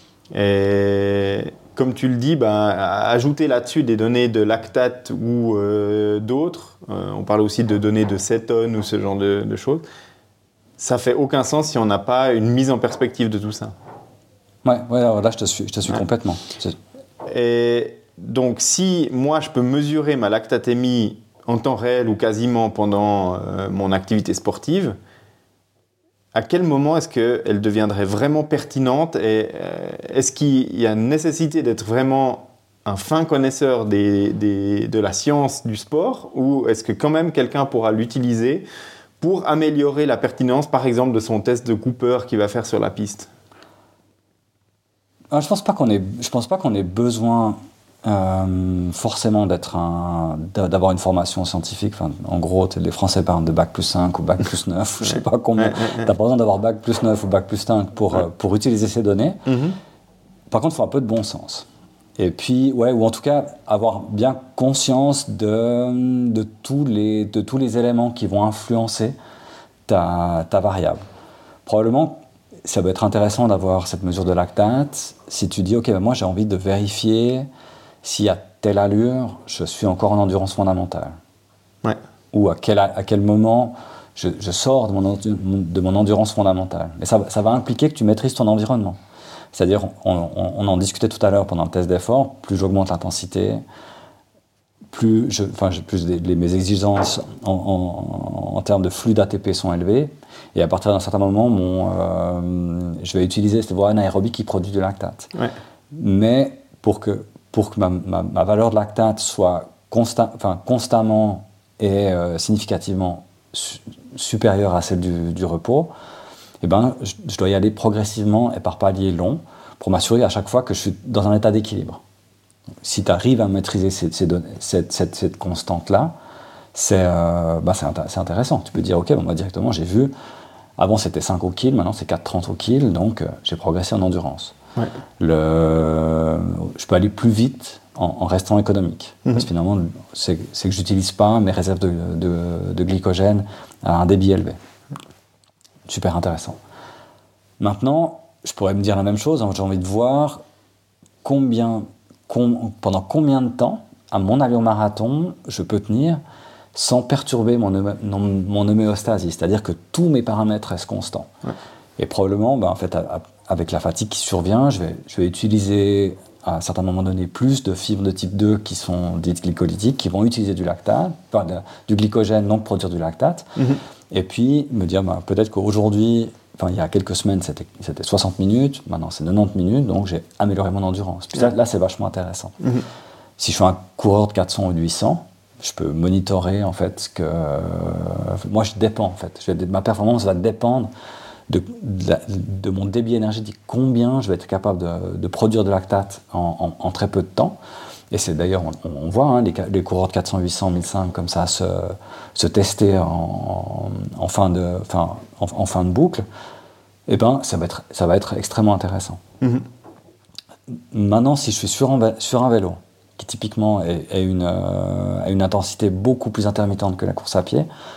Et comme tu le dis, ben, ajouter là-dessus des données de lactate ou euh, d'autres, euh, on parle aussi de données de cétone ou ce genre de, de choses, ça fait aucun sens si on n'a pas une mise en perspective de tout ça. Ouais, ouais, alors là je te suis, je te suis ouais. complètement. C'est... Et donc si moi je peux mesurer ma lactatémie en temps réel ou quasiment pendant euh, mon activité sportive, à quel moment est-ce qu'elle deviendrait vraiment pertinente et euh, est-ce qu'il y a une nécessité d'être vraiment un fin connaisseur des, des, de la science du sport ou est-ce que quand même quelqu'un pourra l'utiliser pour améliorer la pertinence, par exemple, de son test de Cooper qu'il va faire sur la piste? Alors, je pense pas qu'on ait, je pense pas qu'on ait besoin euh, forcément d'être un, d'avoir une formation scientifique. Enfin, en gros, les Français parlent de bac plus cinq ou bac plus neuf, je sais pas combien. Ouais, ouais, ouais. T'as pas besoin d'avoir bac plus neuf ou bac plus cinq pour, ouais. euh, pour utiliser ces données. Mm-hmm. Par contre, il faut un peu de bon sens. Et puis, ouais, ou en tout cas, avoir bien conscience de, de, tous, les, de tous les éléments qui vont influencer ta, ta variable. Probablement, ça va être intéressant d'avoir cette mesure de lactate. Si tu dis, OK, ben moi j'ai envie de vérifier si à telle allure, je suis encore en endurance fondamentale. Ouais. Ou à quel, à quel moment je, je sors de mon, de mon endurance fondamentale. Mais ça, ça va impliquer que tu maîtrises ton environnement. C'est-à-dire, on, on, on en discutait tout à l'heure pendant le test d'effort, plus j'augmente l'intensité, plus, je, enfin, plus les, les, mes exigences en, en, en termes de flux d'A T P sont élevées, et à partir d'un certain moment, mon, euh, je vais utiliser cette voie anaérobie qui produit du lactate. Ouais. Mais pour que, pour que ma, ma, ma valeur de lactate soit consta, enfin, constamment et euh, significativement su, supérieure à celle du, du repos, eh ben, je, je dois y aller progressivement et par paliers longs pour m'assurer à chaque fois que je suis dans un état d'équilibre. Si tu arrives à maîtriser ces, ces données, cette, cette, cette constante-là, c'est, euh, bah c'est, int- c'est intéressant. Tu peux dire, OK, bon, moi directement, j'ai vu, avant c'était cinq au kill, maintenant c'est quatre trente au kill, donc euh, j'ai progressé en endurance. Ouais. Le, je peux aller plus vite en, en restant économique. Mmh. Parce que finalement, c'est, c'est que je n'utilise pas mes réserves de, de, de glycogène à un débit élevé. Super intéressant. Maintenant, je pourrais me dire la même chose, hein, j'ai envie de voir combien, com, pendant combien de temps, à mon allure marathon, je peux tenir sans perturber mon, mon, mon homéostasie, c'est-à-dire que tous mes paramètres restent constants. Ouais. Et probablement, ben, en fait, à, à, avec la fatigue qui survient, je vais, je vais utiliser à un certain moment donné plus de fibres de type deux qui sont dites glycolytiques, qui vont utiliser du lactate, enfin, de, du glycogène, donc produire du lactate. Mm-hmm. Et puis me dire, bah, peut-être qu'aujourd'hui, enfin il y a quelques semaines, c'était, c'était soixante minutes, maintenant c'est quatre-vingt-dix minutes, donc j'ai amélioré mon endurance. Puis là, là c'est vachement intéressant. Mm-hmm. Si je suis un coureur de quatre cents ou de huit cents, je peux monitorer en fait que... Euh, moi je dépends en fait, je vais, ma performance va dépendre de, de, la, de mon débit énergétique, combien je vais être capable de, de produire de lactate en, en, en très peu de temps. Et c'est d'ailleurs, on, on voit hein, les, les coureurs de quatre cents, huit cents, mille cinq comme ça se, se tester en, en, fin de, enfin, en, en fin de boucle, eh ben, ça, va être, ça va être extrêmement intéressant. Mm-hmm. Maintenant, si je suis sur un, sur un vélo, qui typiquement est, est une, euh, a une intensité beaucoup plus intermittente que la course à pied,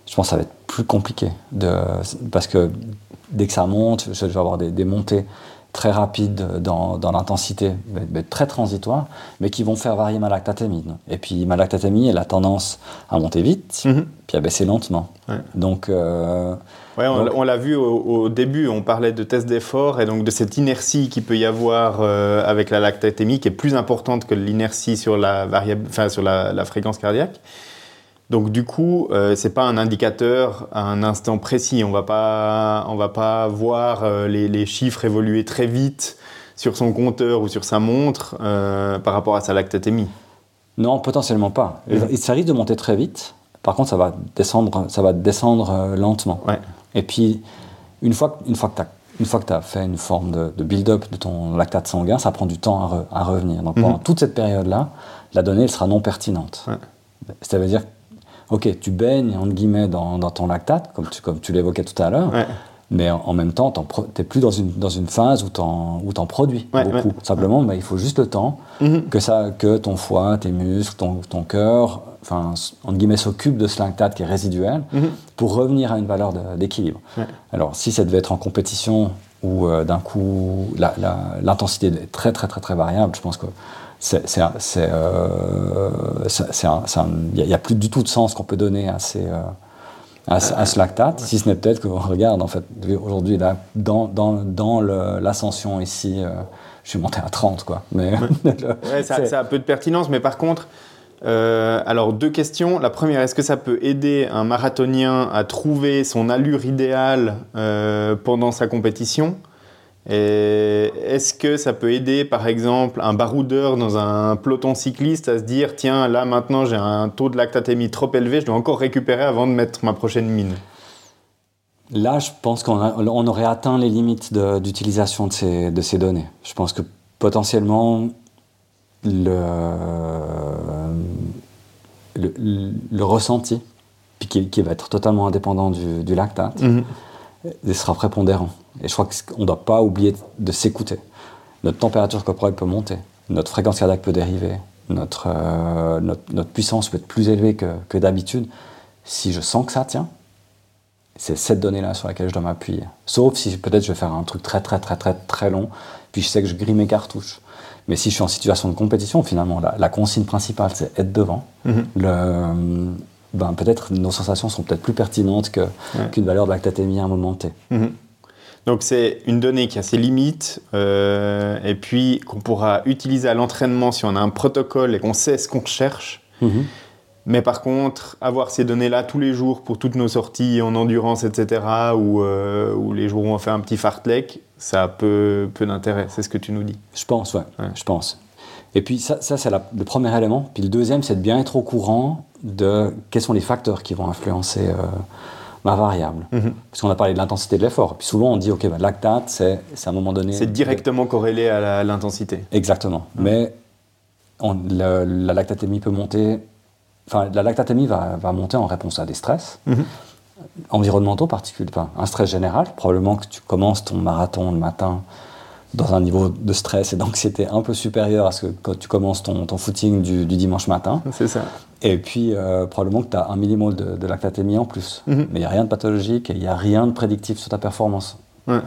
je pense que ça va être plus compliqué. De, parce que dès que ça monte, je vais avoir des, des montées très rapides dans, dans l'intensité, mais, mais très transitoires, mais qui vont faire varier ma lactatémie. Et puis ma lactatémie, elle a tendance à monter vite, mm-hmm. puis à baisser lentement. Ouais. Donc, euh, ouais, on, donc on l'a vu au, au début, on parlait de test d'effort et donc de cette inertie qu'il peut y avoir euh, avec la lactatémie, qui est plus importante que l'inertie sur la, variable, enfin, sur la, la fréquence cardiaque. Donc du coup, euh, c'est pas un indicateur à un instant précis. On va pas, on va pas voir euh, les, les chiffres évoluer très vite sur son compteur ou sur sa montre euh, par rapport à sa lactatémie. Non, potentiellement pas. Mmh. Ça risque de monter très vite. Par contre, ça va descendre, ça va descendre euh, lentement. Ouais. Et puis, une fois, une fois que tu as une fois que tu as fait une forme de, de build-up de ton lactate sanguin, ça prend du temps à, re, à revenir. Donc, mmh. pendant toute cette période-là, la donnée elle sera non pertinente. Ouais. Ça veut dire ok, tu baignes, entre guillemets, dans, dans ton lactate, comme tu, comme tu l'évoquais tout à l'heure, ouais. mais en, en même temps, tu n'es plus dans une, dans une phase où tu en produis ouais, beaucoup. Ouais. Simplement, bah, il faut juste le temps mm-hmm. que, ça, que ton foie, tes muscles, ton, ton cœur, entre guillemets, s'occupent de ce lactate qui est résiduel mm-hmm. pour revenir à une valeur de, d'équilibre. Ouais. Alors, si ça devait être en compétition où euh, d'un coup, la, la, l'intensité est très, très, très, très variable, je pense que c'est, c'est, c'est, euh, c'est, c'est un, c'est un, il n'y a, a plus du tout de sens qu'on peut donner à, ces, euh, à, à ce lactate, ouais. si ce n'est peut-être qu'on regarde, en fait, aujourd'hui, là, dans, dans, dans le, l'ascension ici, euh, je suis monté à trente, quoi. Mais, ouais. le, ouais, ça, ça a peu de pertinence, mais par contre, euh, alors deux questions. La première, est-ce que ça peut aider un marathonien à trouver son allure idéale euh, pendant sa compétition ? Et est-ce que ça peut aider, par exemple, un baroudeur dans un peloton cycliste à se dire « Tiens, là, maintenant, j'ai un taux de lactatémie trop élevé, je dois encore récupérer avant de mettre ma prochaine mine ». Là, je pense qu'on a, on aurait atteint les limites de, d'utilisation de ces, de ces données. Je pense que potentiellement, le, le, le ressenti, puis qui, qui va être totalement indépendant du, du lactate, mmh. il sera prépondérant. Et je crois qu'on ne doit pas oublier de s'écouter. Notre température corporelle peut monter, notre fréquence cardiaque peut dériver, notre, euh, notre, notre puissance peut être plus élevée que, que d'habitude. Si je sens que ça tient, c'est cette donnée-là sur laquelle je dois m'appuyer. Sauf si peut-être je vais faire un truc très très très très très long, puis je sais que je grille mes cartouches. Mais si je suis en situation de compétition, finalement, la, la consigne principale, c'est être devant. Mm-hmm. Le, ben, peut-être nos sensations sont peut-être plus pertinentes que, ouais. qu'une valeur de lactatémie à un moment T. Mm-hmm. Donc c'est une donnée qui a ses limites euh, et puis qu'on pourra utiliser à l'entraînement si on a un protocole et qu'on sait ce qu'on cherche. Mm-hmm. Mais par contre, avoir ces données-là tous les jours pour toutes nos sorties en endurance, et cetera, ou, euh, ou les jours où on fait un petit fartlek, ça a peu, peu d'intérêt. C'est ce que tu nous dis. Je pense, ouais, ouais. je pense. Et puis ça, ça c'est la, le premier élément. Puis le deuxième, c'est de bien être au courant de quels sont les facteurs qui vont influencer... Euh, ma variable. Mm-hmm. Parce qu'on a parlé de l'intensité de l'effort. Puis souvent, on dit, OK, bah, lactate, c'est, c'est à un moment donné... C'est directement de... corrélé à, la, à l'intensité. Exactement. Mm-hmm. Mais on, le, la lactatémie peut monter... Enfin, la lactatémie va, va monter en réponse à des stress mm-hmm. environnementaux particuliers. Enfin, un stress général. Probablement que tu commences ton marathon le matin dans un niveau de stress et d'anxiété un peu supérieur à ce que quand tu commences ton, ton footing du, du dimanche matin. C'est ça. Et puis, euh, probablement que tu as un millimole de, de lactatémie en plus. Mm-hmm. Mais il n'y a rien de pathologique et il n'y a rien de prédictif sur ta performance. Ouais.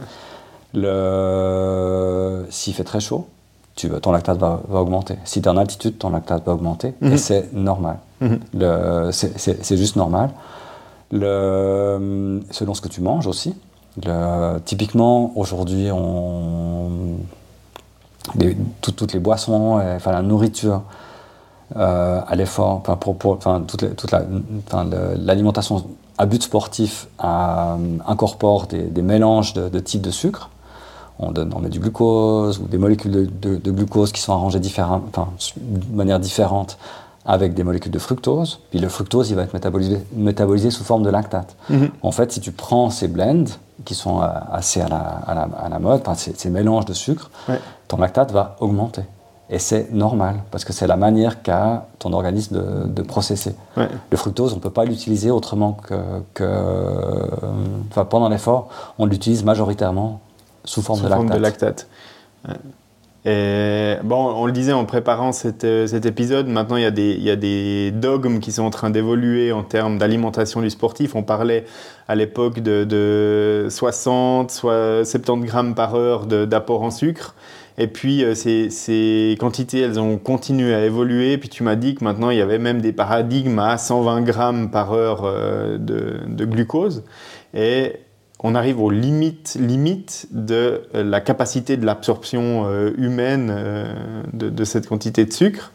Le... S'il fait très chaud, tu, ton lactate va, va augmenter. Si tu es en altitude, ton lactate va augmenter. Mm-hmm. Et c'est normal. Mm-hmm. Le... C'est, c'est, c'est juste normal. Le... Selon ce que tu manges aussi. Le... Typiquement, aujourd'hui, on... les... Tout, toutes les boissons, et, enfin, la nourriture... Euh, à l'effort, enfin pour, pour, enfin toute, les, toute la, enfin le, l'alimentation à but sportif euh, incorpore des, des mélanges de, de types de sucre. On, donne, on met du glucose ou des molécules de, de, de glucose qui sont arrangées différemment, enfin, de manière différente avec des molécules de fructose. Puis le fructose, il va être métabolisé, métabolisé sous forme de lactate. Mm-hmm. En fait, si tu prends ces blends qui sont assez à la, à la, à la mode, enfin, ces, ces mélanges de sucre, ouais. ton lactate va augmenter. Et c'est normal, parce que c'est la manière qu'a ton organisme de, de processer. Ouais. Le fructose, on ne peut pas l'utiliser autrement que... que enfin, pendant l'effort, on l'utilise majoritairement sous forme, sous de, forme lactate. de lactate. Ouais. Et bon, on le disait en préparant cet, cet épisode, maintenant il y a des, il y a des dogmes qui sont en train d'évoluer en termes d'alimentation du sportif. On parlait à l'époque de, de soixante, soit soixante-dix grammes par heure de, d'apport en sucre. Et puis ces, ces quantités, elles ont continué à évoluer. Puis tu m'as dit que maintenant il y avait même des paradigmes à cent vingt grammes par heure de, de glucose. Et on arrive aux limites, limites de la capacité de l'absorption euh, humaine euh, de, de cette quantité de sucre.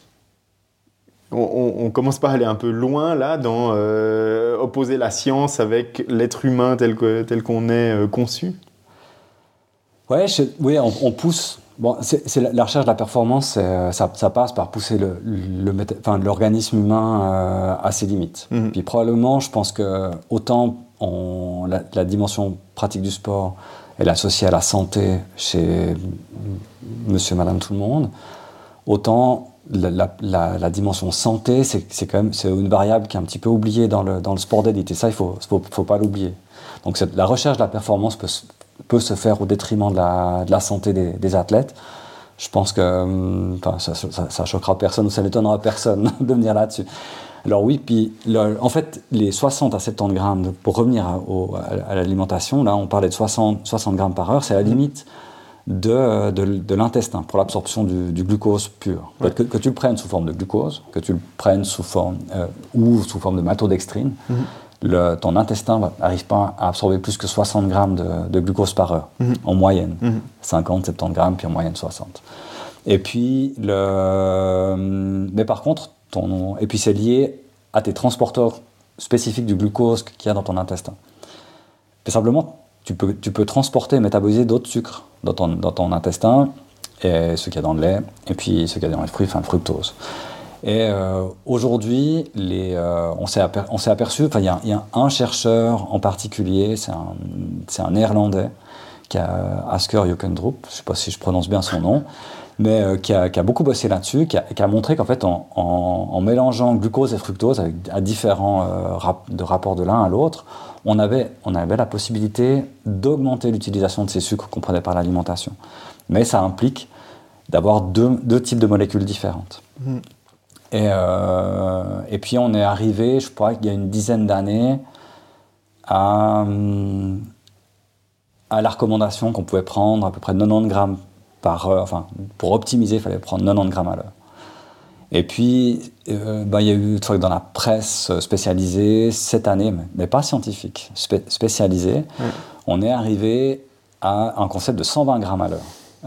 On, on, on commence par aller un peu loin là, dans euh, opposer la science avec l'être humain tel, que, tel qu'on est euh, conçu. Ouais, je, oui, on, on pousse. Bon, c'est, c'est la, la recherche de la performance, ça, ça passe par pousser le, le, le, enfin, l'organisme humain euh, à ses limites. Mm-hmm. Puis probablement, je pense que autant on, la, la dimension pratique du sport, elle est associée à la santé chez monsieur, madame, tout le monde, autant la, la, la, la dimension santé, c'est, c'est quand même c'est une variable qui est un petit peu oubliée dans le, dans le sport d'élite. Et ça, il ne faut, faut, faut pas l'oublier. Donc cette, la recherche de la performance peut, peut se faire au détriment de la, de la santé des, des athlètes. Je pense que enfin, ça, ça, ça choquera personne ou ça n'étonnera personne de venir là-dessus. Alors oui, puis le, en fait, les soixante à soixante-dix grammes, pour revenir à, au, à l'alimentation, là on parlait de soixante, soixante grammes par heure, c'est la limite de, de, de l'intestin pour l'absorption du, du glucose pur. Ouais. Que, que tu le prennes sous forme de glucose, que tu le prennes sous forme, euh, ou sous forme de maltodextrine, mm-hmm. le, ton intestin n'arrive pas à absorber plus que soixante grammes de, de glucose par heure, mm-hmm. en moyenne. Mm-hmm. cinquante, soixante-dix grammes, puis en moyenne soixante. Et puis, le, mais par contre, Ton, et puis c'est lié à tes transporteurs spécifiques du glucose qu'il y a dans ton intestin. Et simplement, tu peux, tu peux transporter et métaboliser d'autres sucres dans ton, dans ton intestin, et ceux qu'il y a dans le lait, et puis ceux qu'il y a dans les fruits, enfin le fructose. Et euh, aujourd'hui, les, euh, on, s'est aper, on s'est aperçu, enfin il y, y a un chercheur en particulier, c'est un, c'est un néerlandais, qui a Asker Jokendrup, je ne sais pas si je prononce bien son nom, mais euh, qui, a, qui a beaucoup bossé là-dessus, qui a, qui a montré qu'en fait, en, en, en mélangeant glucose et fructose avec, à différents euh, rap, de rapports de l'un à l'autre, on avait, on avait la possibilité d'augmenter l'utilisation de ces sucres qu'on prenait par l'alimentation. Mais ça implique d'avoir deux, deux types de molécules différentes. Mmh. Et, euh, et puis on est arrivé, je crois qu'il y a une dizaine d'années, à, à la recommandation qu'on pouvait prendre à peu près quatre-vingt-dix grammes par heure, enfin, pour optimiser, il fallait prendre quatre-vingt-dix grammes à l'heure. Et puis, euh, ben, il y a eu dans la presse spécialisée, cette année, mais pas scientifique, spé- spécialisée, mmh. on est arrivé à un concept de cent vingt grammes à l'heure.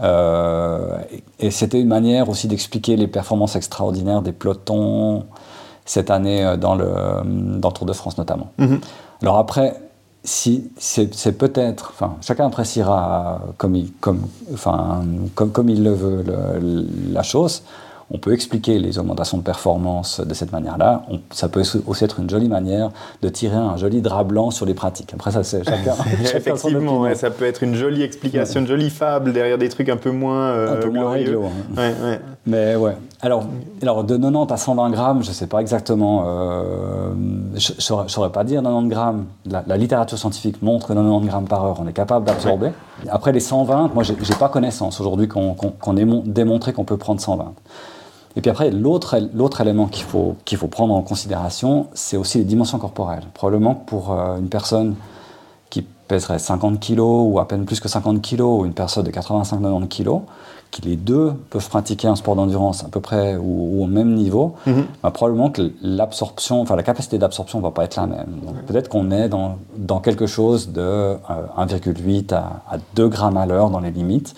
Euh, et, et c'était une manière aussi d'expliquer les performances extraordinaires des pelotons cette année dans le, dans le Tour de France notamment. Mmh. Alors après, si, c'est, c'est peut-être, enfin, chacun appréciera comme il, comme, enfin, comme, comme il le veut le, la chose. On peut expliquer les augmentations de performance de cette manière-là. On, ça peut aussi être une jolie manière de tirer un joli drap blanc sur les pratiques. Après, ça, c'est chacun. chacun Effectivement, ouais, ça peut être une jolie explication, une jolie fable derrière des trucs un peu moins euh, un peu moins réglo. Hein. Ouais, ouais. Mais ouais. Alors, alors, de quatre-vingt-dix à cent vingt grammes, je ne sais pas exactement. Euh, je ne saurais, saurais pas dire quatre-vingt-dix grammes. La, la littérature scientifique montre que quatre-vingt-dix grammes par heure, on est capable d'absorber. Ouais. Après, les cent vingt, moi, je n'ai pas connaissance aujourd'hui qu'on, qu'on, qu'on ait démontré qu'on peut prendre cent vingt. Et puis après, l'autre, l'autre élément qu'il faut, qu'il faut prendre en considération, c'est aussi les dimensions corporelles. Probablement que pour euh, une personne qui pèserait cinquante kilos ou à peine plus que cinquante kilos, ou une personne de quatre-vingt-cinq à quatre-vingt-dix kilos, qui les deux peuvent pratiquer un sport d'endurance à peu près ou, ou au même niveau, mm-hmm. bah, probablement que l'absorption, enfin la capacité d'absorption ne va pas être la même. Donc, mm-hmm. peut-être qu'on est dans, dans quelque chose de euh, un virgule huit à, à deux grammes à l'heure dans les limites.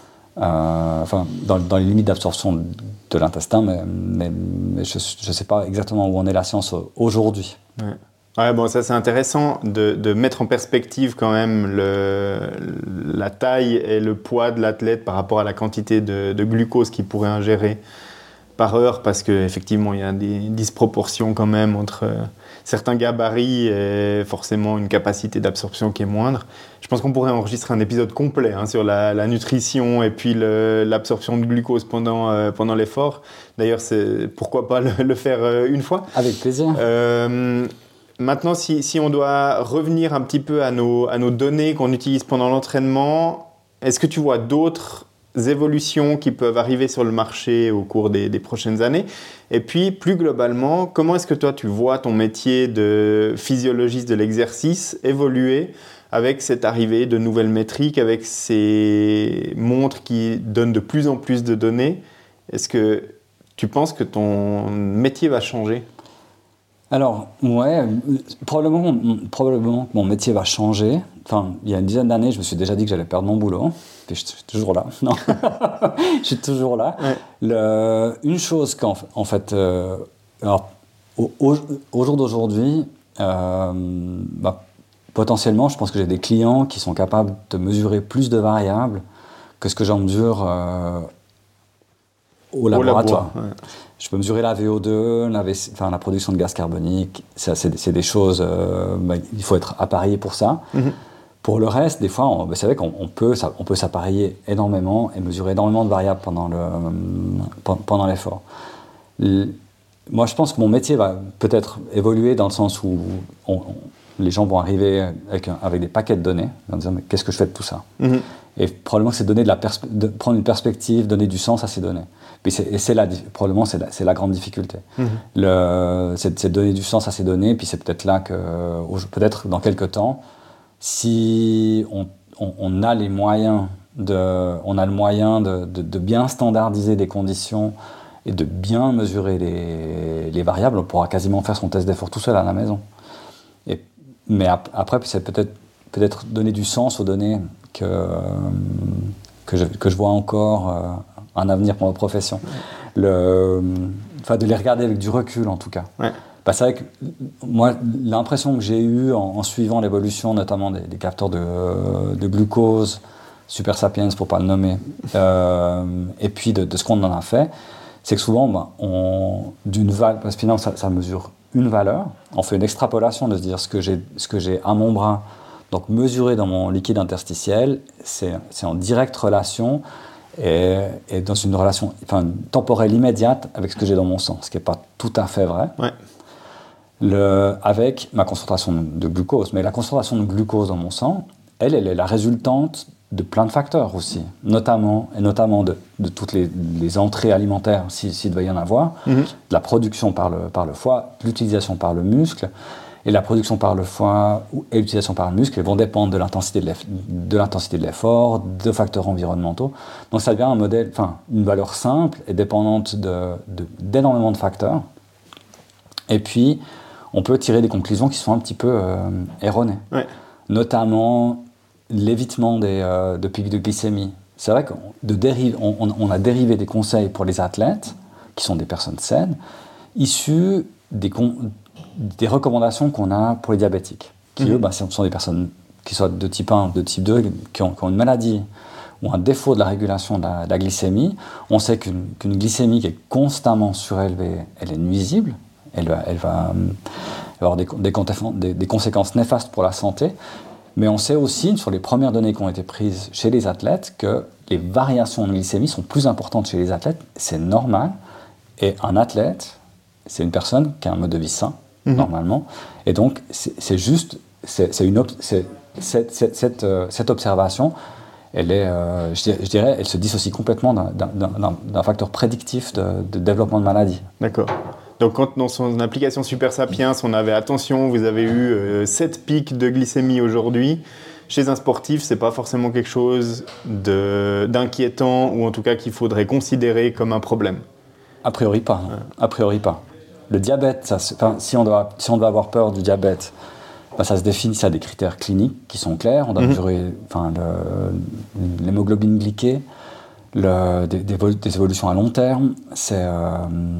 Euh, enfin, dans, dans les limites d'absorption de l'intestin, mais, mais, mais je ne sais pas exactement où en est la science aujourd'hui. Ouais. Ouais, bon, ça c'est intéressant de, de mettre en perspective quand même le, la taille et le poids de l'athlète par rapport à la quantité de, de glucose qu'il pourrait ingérer par heure, parce qu'effectivement il y a des disproportions quand même entre certains gabarits et forcément une capacité d'absorption qui est moindre. Je pense qu'on pourrait enregistrer un épisode complet hein, sur la, la nutrition et puis le, l'absorption de glucose pendant, euh, pendant l'effort. D'ailleurs, c'est, pourquoi pas le, le faire euh, une fois. Avec plaisir. Euh, maintenant, si, si on doit revenir un petit peu à nos, à nos données qu'on utilise pendant l'entraînement, est-ce que tu vois d'autres évolutions qui peuvent arriver sur le marché au cours des, des prochaines années? Et puis, plus globalement, comment est-ce que toi, tu vois ton métier de physiologiste de l'exercice évoluer avec cette arrivée de nouvelles métriques, avec ces montres qui donnent de plus en plus de données? Est-ce que tu penses que ton métier va changer? Alors, ouais, probablement, probablement que mon métier va changer. Enfin, il y a une dizaine d'années, je me suis déjà dit que j'allais perdre mon boulot. Puis je suis toujours là. Non, je suis toujours là. Ouais. Le, une chose qu'en en fait, euh, alors, au, au, au jour d'aujourd'hui, euh, bah, potentiellement, je pense que j'ai des clients qui sont capables de mesurer plus de variables que ce que j'en mesure euh, au laboratoire. Au labo, ouais. Je peux mesurer la V O deux, la, V C, enfin, la production de gaz carbonique. Ça, c'est, c'est des choses, euh, bah, il faut être appareillé pour ça. Mm-hmm. Pour le reste, des fois, on, vous savez qu'on on peut, ça, on peut s'appareiller énormément et mesurer énormément de variables pendant, le, pendant l'effort. Le, moi, je pense que mon métier va peut-être évoluer dans le sens où on, on, les gens vont arriver avec, un, avec des paquets de données, en disant mais qu'est-ce que je fais de tout ça? Mm-hmm. Et probablement que c'est donner de la perspe- de prendre une perspective, donner du sens à ces données. Puis c'est, et c'est la, probablement c'est la, c'est la grande difficulté. Mmh. Le, c'est, c'est de donner du sens à ces données, puis c'est peut-être là que, peut-être dans quelques temps, si on, on, on a les moyens, de, on a le moyen de, de, de bien standardiser des conditions et de bien mesurer les, les variables, on pourra quasiment faire son test d'effort tout seul à la maison. Et, mais ap, après, c'est peut-être, peut-être donner du sens aux données que, que, je, que je vois encore euh, un avenir pour ma profession. Le, enfin, de les regarder avec du recul, en tout cas. Ouais. Bah, c'est vrai que moi, l'impression que j'ai eue en, en suivant l'évolution, notamment des, des capteurs de, de glucose, Super Sapiens, pour ne pas le nommer, euh, et puis de, de ce qu'on en a fait, c'est que souvent, bah, on, d'une valeur, parce que finalement, ça, ça mesure une valeur, on fait une extrapolation de se dire ce que j'ai, ce que j'ai à mon bras, donc mesuré dans mon liquide interstitiel, c'est, c'est en directe relation et, et dans une relation enfin, temporelle immédiate avec ce que j'ai dans mon sang, ce qui n'est pas tout à fait vrai, ouais. Le, avec ma concentration de glucose. Mais la concentration de glucose dans mon sang, elle, elle est la résultante de plein de facteurs aussi, notamment, et notamment de, de toutes les, les entrées alimentaires, s'il si devait y en avoir, mm-hmm. de la production par le, par le foie, l'utilisation par le muscle. Et la production par le foie et l'utilisation par le muscle vont dépendre de l'intensité de, l'eff- de l'intensité de l'effort, de facteurs environnementaux. Donc ça devient un modèle, enfin une valeur simple et dépendante de, de, d'énormément de facteurs. Et puis, on peut tirer des conclusions qui sont un petit peu euh, erronées. Ouais. Notamment l'évitement des, euh, de pics de glycémie. C'est vrai qu'on de dérive, on, on a dérivé des conseils pour les athlètes, qui sont des personnes saines, issus des... Con- des recommandations qu'on a pour les diabétiques, qui mmh. eux, bah, sont des personnes qui soient de type un, de type deux, qui ont, qui ont une maladie ou un défaut de la régulation de la, de la glycémie. On sait qu'une, qu'une glycémie qui est constamment surélevée, elle est nuisible, elle va, elle va avoir des, des, des, des conséquences néfastes pour la santé, mais on sait aussi, sur les premières données qui ont été prises chez les athlètes, que les variations de glycémie sont plus importantes chez les athlètes, c'est normal, et un athlète, c'est une personne qui a un mode de vie sain, Mmh. normalement, et donc c'est, c'est juste, c'est, c'est une op- c'est, c'est, c'est, cette, euh, cette observation, elle est, euh, je, dirais, je dirais, elle se dissocie complètement d'un, d'un, d'un, d'un facteur prédictif de, de développement de maladie. D'accord. Donc quand dans son application Super Sapiens, on avait attention, vous avez eu euh, sept pics de glycémie aujourd'hui, chez un sportif, c'est pas forcément quelque chose de, d'inquiétant ou en tout cas qu'il faudrait considérer comme un problème. A priori pas. Ouais. A priori pas. Le diabète, ça, si, on doit, si on doit avoir peur du diabète, ben ça se définit à des critères cliniques qui sont clairs. On doit mmh. mesurer enfin, le, l'hémoglobine glyquée, le, des, des, des évolutions à long terme. C'est, euh,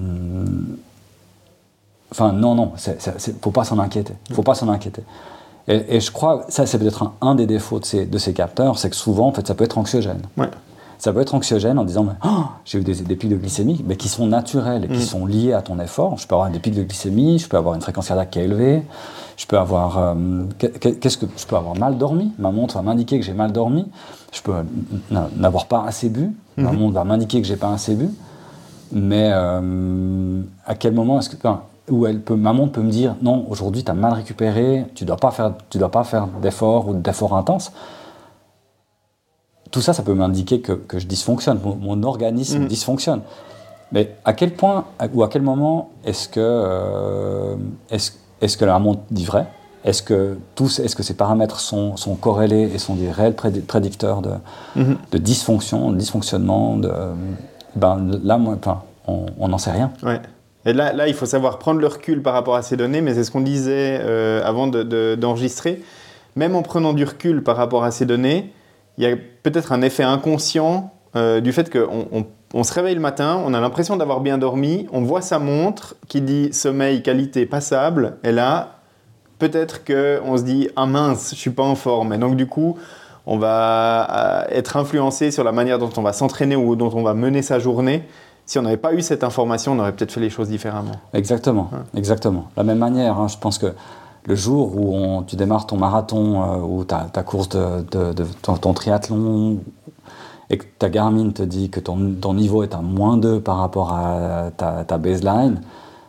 enfin, non, non, il ne faut pas s'en inquiéter. Faut pas s'en inquiéter. Et, et je crois, ça c'est peut-être un, un des défauts de ces, de ces capteurs, c'est que souvent, en fait, ça peut être anxiogène. Ouais. Ça peut être anxiogène en disant oh, j'ai eu des, des pics de glycémie, mais qui sont naturels et qui mmh. sont liés à ton effort. Je peux avoir des pics de glycémie, je peux avoir une fréquence cardiaque qui est élevée, je peux avoir euh, qu'est-ce que je peux avoir mal dormi. Ma montre va m'indiquer que j'ai mal dormi. Je peux n'avoir pas assez bu. Mmh. Ma montre va m'indiquer que j'ai pas assez bu. Mais euh, à quel moment est-ce que enfin, où elle peut, ma montre peut me dire non, aujourd'hui tu as mal récupéré, tu dois pas faire, tu dois pas faire d'efforts ou d'efforts intenses. tout ça, ça peut m'indiquer que, que je dysfonctionne, mon, mon organisme mmh. dysfonctionne. Mais à quel point ou à quel moment est-ce que, euh, est-ce, est-ce que la montre dit vrai ? Est-ce que, tous, est-ce que ces paramètres sont, sont corrélés et sont des réels prédicteurs de, mmh. de dysfonction, de dysfonctionnement de, ben, là, moi, enfin, on n'en sait rien. Ouais. Et là, là, il faut savoir prendre le recul par rapport à ces données, mais c'est ce qu'on disait euh, avant de, de, d'enregistrer. Même en prenant du recul par rapport à ces données, il y a peut-être un effet inconscient euh, du fait qu'on on, on se réveille le matin, on a l'impression d'avoir bien dormi, on voit sa montre qui dit sommeil, qualité, passable, et là, peut-être qu'on se dit « Ah mince, je ne suis pas en forme ». Et donc du coup, on va être influencé sur la manière dont on va s'entraîner ou dont on va mener sa journée. Si on n'avait pas eu cette information, on aurait peut-être fait les choses différemment. Exactement, hein. exactement. De la même manière, hein, je pense que le jour où on, tu démarres ton marathon euh, ou ta, ta course de, de, de ton, ton triathlon et que ta Garmin te dit que ton, ton niveau est à moins deux par rapport à ta, ta baseline,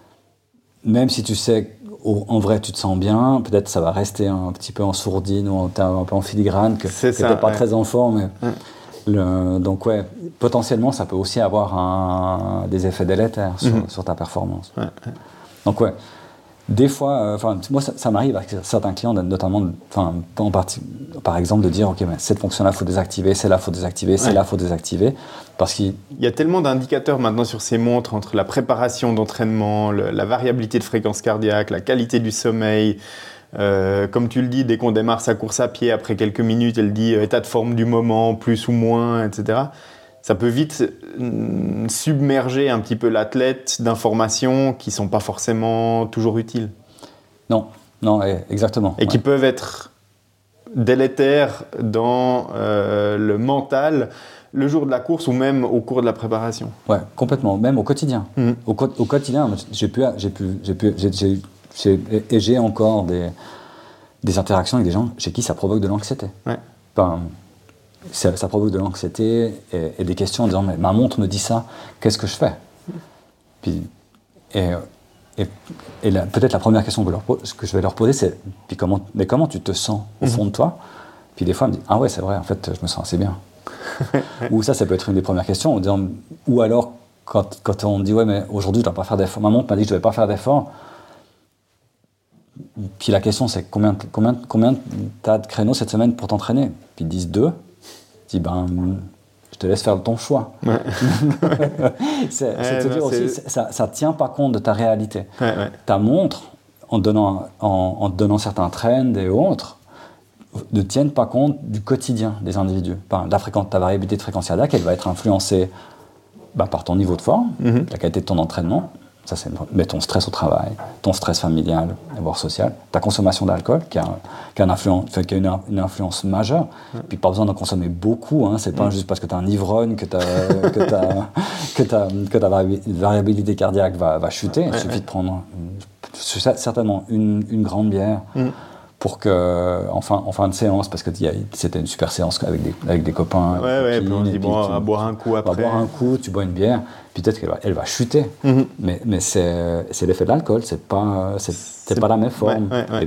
même si tu sais qu'en vrai tu te sens bien, peut-être ça va rester un petit peu en sourdine ou un, un peu en filigrane, que tu n'es pas ouais. très en forme. Mais ouais. Le, donc ouais, potentiellement ça peut aussi avoir un, des effets délétères sur, mmh. sur ta performance. Ouais, ouais. Donc ouais, des fois, enfin euh, moi ça, ça m'arrive avec certains clients, notamment, enfin en partie, par exemple de dire ok, ben, cette fonction-là faut désactiver, celle-là faut désactiver, ouais. celle-là faut désactiver, parce qu'il y a tellement d'indicateurs maintenant sur ces montres entre la préparation d'entraînement, le, la variabilité de fréquence cardiaque, la qualité du sommeil. Euh, comme tu le dis, dès qu'on démarre sa course à pied, après quelques minutes, elle dit euh, état de forme du moment, plus ou moins, et cetera. Ça peut vite euh, submerger un petit peu l'athlète d'informations qui ne sont pas forcément toujours utiles. Non, non, exactement. Et ouais. qui peuvent être délétères dans euh, le mental le jour de la course ou même au cours de la préparation. Ouais, complètement, même au quotidien. Mmh. Au, co- au quotidien, j'ai pu, j'ai pu, j'ai pu, j'ai, j'ai, j'ai, et j'ai encore des, des interactions avec des gens chez qui ça provoque de l'anxiété. Ouais. Enfin, ça, ça provoque de l'anxiété et, et des questions en disant mais ma montre me dit ça, qu'est-ce que je fais ? Puis, et, et, et la, peut-être la première question que, leur, que je vais leur poser, c'est puis comment, mais comment tu te sens au fond de toi ? Puis des fois, elle me dit ah ouais, c'est vrai, en fait, je me sens assez bien. Ou ça, ça peut être une des premières questions. En disant, ou alors, quand, quand on dit ouais, mais aujourd'hui, je ne dois pas faire d'efforts. Ma montre m'a dit que je ne devais pas faire d'efforts. Puis la question, c'est combien, combien, combien tu as de créneaux cette semaine pour t'entraîner ? Puis ils disent deux. Je dis, ben, je te laisse faire ton choix. Ouais. c'est, ouais, c'est de te dire aussi, ça ne tient pas compte de ta réalité. Ouais, ouais. Ta montre, en te donnant, en, en te donnant certains trends et autres, ne tiennent pas compte du quotidien des individus. Enfin, la, fréquence, ta variabilité de fréquence cardiaque, elle va être influencée ben, par ton niveau de forme, mm-hmm. la qualité de ton entraînement, ça, c'est, mais ton stress au travail, ton stress familial, voire social, ta consommation d'alcool, qui a, qui a, un influen, qui a une, une influence majeure, mm. puis pas besoin d'en consommer beaucoup, hein, c'est pas mm. juste parce que tu as un ivrogne que, que, que, que ta variabilité cardiaque va, va chuter, il suffit de prendre une, certainement une, une grande bière, mm. pour que, en fin, en fin de séance, parce que y a, c'était une super séance avec des, avec des copains. Ouais, ouais, puis on se dit, bon, on va boire un coup après. On va boire un coup, tu bois une bière, puis peut-être qu'elle va, elle va chuter. Mm-hmm. Mais, mais c'est, c'est l'effet de l'alcool, c'est pas, c'est, c'est, c'est pas la même forme. Ouais, ouais, ouais. Et...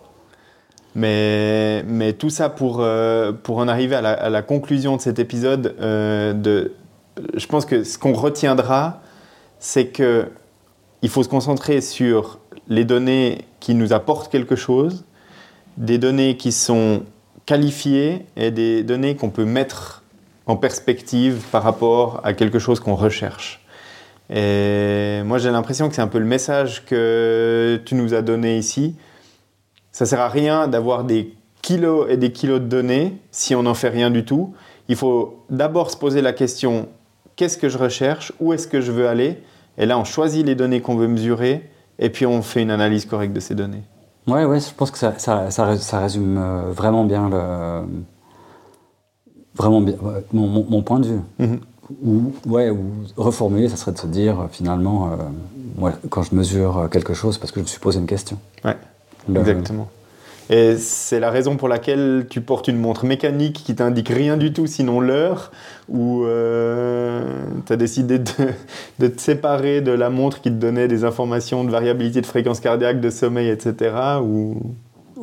Mais, mais tout ça pour, euh, pour en arriver à la, à la conclusion de cet épisode, euh, de, je pense que ce qu'on retiendra, c'est qu'il faut se concentrer sur les données qui nous apportent quelque chose, des données qui sont qualifiées et des données qu'on peut mettre en perspective par rapport à quelque chose qu'on recherche. Et moi, j'ai l'impression que c'est un peu le message que tu nous as donné ici. Ça ne sert à rien d'avoir des kilos et des kilos de données si on n'en fait rien du tout. Il faut d'abord se poser la question, qu'est-ce que je recherche ? Où est-ce que je veux aller ? Et là, on choisit les données qu'on veut mesurer et puis on fait une analyse correcte de ces données. Oui, ouais, je pense que ça, ça, ça, ça résume vraiment bien, le, vraiment bien mon, mon, mon point de vue. Mm-hmm. Ou, ouais, ou reformuler, ça serait de se dire, finalement, euh, ouais, quand je mesure quelque chose, parce que je me suis posé une question. Oui, exactement. Et c'est la raison pour laquelle tu portes une montre mécanique qui t'indique rien du tout, sinon l'heure, ou euh, tu as décidé de, de te séparer de la montre qui te donnait des informations de variabilité de fréquence cardiaque, de sommeil, et cetera. Ou,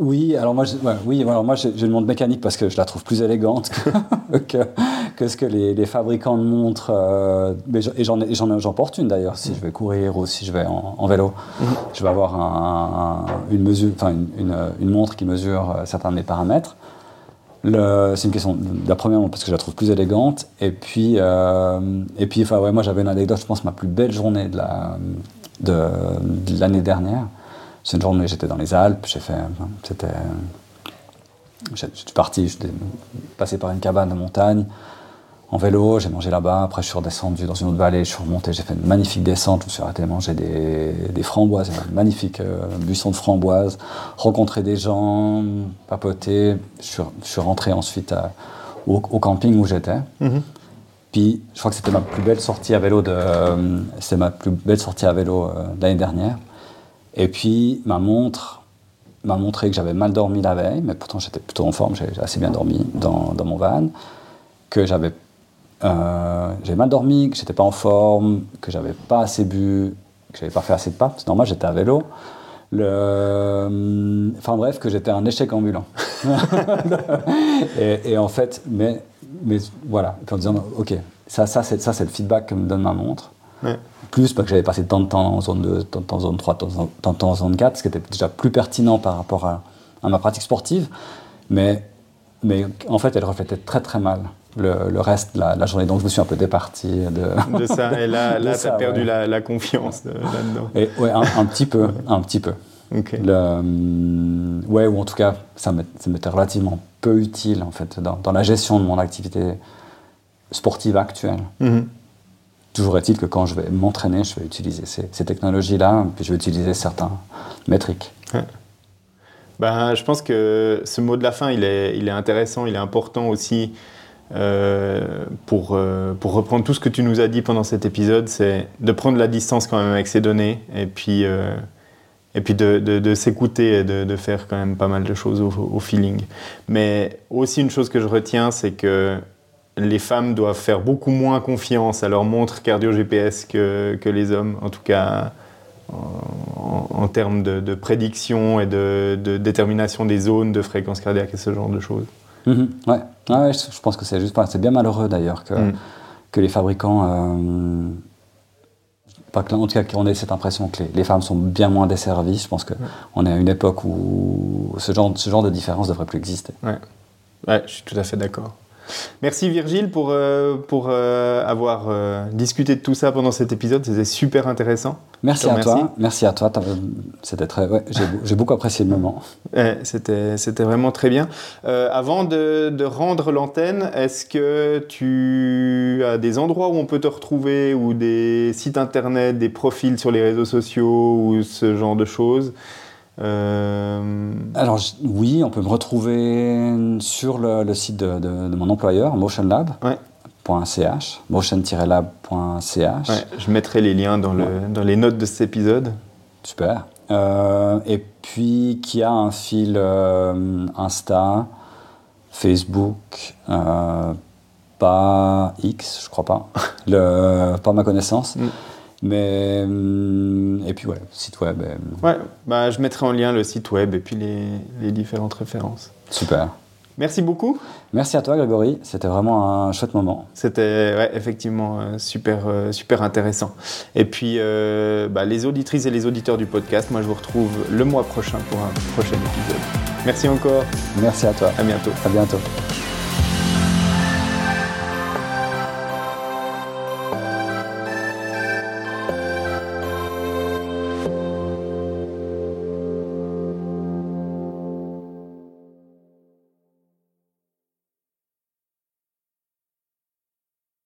Oui, alors moi, j'ai, ouais, oui, alors moi j'ai, j'ai une montre mécanique parce que je la trouve plus élégante que, que, que ce que les, les fabricants de montres. Euh, mais et j'en, ai, j'en, j'en porte une d'ailleurs, si je vais courir ou si je vais en, en vélo. Mmh. Je vais avoir un, un, une, mesure, enfin une, une, une montre qui mesure certains de mes paramètres. Le, c'est une question de la première parce que je la trouve plus élégante. Et puis, euh, et puis enfin, ouais, moi j'avais une anecdote, je pense, ma plus belle journée de, la, de, de l'année dernière. C'est une journée, j'étais dans les Alpes, j'ai fait, c'était, je suis parti, je suis passé par une cabane de montagne en vélo, j'ai mangé là-bas, après je suis redescendu dans une autre vallée, je suis remonté, j'ai fait une magnifique descente, je me suis arrêté manger des, des framboises, une magnifique euh, buisson de framboises, rencontrer des gens, papoter, je suis, je suis rentré ensuite à, au, au camping où j'étais. Mm-hmm. Puis je crois que c'était ma plus belle sortie à vélo de, euh, c'est ma plus belle sortie à vélo euh, de l'année dernière. Et puis, ma montre m'a montré que j'avais mal dormi la veille, mais pourtant j'étais plutôt en forme, j'ai assez bien dormi dans, dans mon van, que j'avais, euh, j'avais mal dormi, que j'étais pas en forme, que j'avais pas assez bu, que j'avais pas fait assez de pas, c'est normal, j'étais à vélo. Le... Enfin bref, que j'étais un échec ambulant. et, et en fait, mais, mais voilà, en disant, ok, ça, ça, c'est, ça c'est le feedback que me donne ma montre. Ouais. Plus parce que j'avais passé tant de temps en zone deux, tant de temps en zone trois, tant de temps en zone quatre, ce qui était déjà plus pertinent par rapport à, à ma pratique sportive. Mais, mais en fait, elle reflétait très très mal le, le reste de la, de la journée. Donc je me suis un peu départi de, de ça. Et là, là tu as perdu ouais. la, la confiance de, là-dedans. Et, ouais, un, un petit peu. Un petit peu. Okay. Le, ouais, ou en tout cas, ça m'était relativement peu utile en fait, dans, dans la gestion de mon activité sportive actuelle. Mm-hmm. Toujours est-il que quand je vais m'entraîner, je vais utiliser ces, ces technologies-là, puis je vais utiliser certains métriques. Ouais. Ben, je pense que ce mot de la fin, il est, il est intéressant, il est important aussi euh, pour, euh, pour reprendre tout ce que tu nous as dit pendant cet épisode, c'est de prendre la distance quand même avec ces données, et puis, euh, et puis de, de, de s'écouter et de, de faire quand même pas mal de choses au, au feeling. Mais aussi une chose que je retiens, c'est que les femmes doivent faire beaucoup moins confiance à leur montre cardio-G P S que, que les hommes, en tout cas en, en termes de, de prédiction et de, de détermination des zones de fréquence cardiaque et ce genre de choses. Mmh, ouais. Ah ouais, je pense que c'est juste, c'est bien malheureux d'ailleurs que, mmh. que les fabricants, euh, pas que, en tout cas qu'on ait cette impression que les, les femmes sont bien moins desservies. Je pense qu'on mmh. est à une époque où ce genre, ce genre de différence ne devrait plus exister. Ouais. Ouais, je suis tout à fait d'accord. Merci Virgile pour, euh, pour euh, avoir euh, discuté de tout ça pendant cet épisode, c'était super intéressant. Merci à toi, merci à toi, c'était très, ouais, j'ai, j'ai beaucoup apprécié le moment. Ouais, c'était, c'était vraiment très bien. Euh, avant de, de rendre l'antenne, est-ce que tu as des endroits où on peut te retrouver, ou des sites internet, des profils sur les réseaux sociaux ou ce genre de choses? Euh... Alors oui, on peut me retrouver sur le, le site de, de, de mon employeur, motionlab point c h, motion tiret lab point c h. Ouais, je mettrai les liens dans, le, ouais. dans les notes de cet épisode. Super. Euh, et puis qui a un fil euh, Insta, Facebook, euh, pas X, je crois pas, le, pas ma connaissance. Mm. Mais, et puis, ouais, site web. Et... Ouais, bah, je mettrai en lien le site web et puis les, les différentes références. Super. Merci beaucoup. Merci à toi, Grégory. C'était vraiment un chouette moment. C'était ouais, effectivement euh, super, euh, super intéressant. Et puis, euh, bah, les auditrices et les auditeurs du podcast, moi, je vous retrouve le mois prochain pour un prochain épisode. Merci encore. Merci à toi. À bientôt. À bientôt.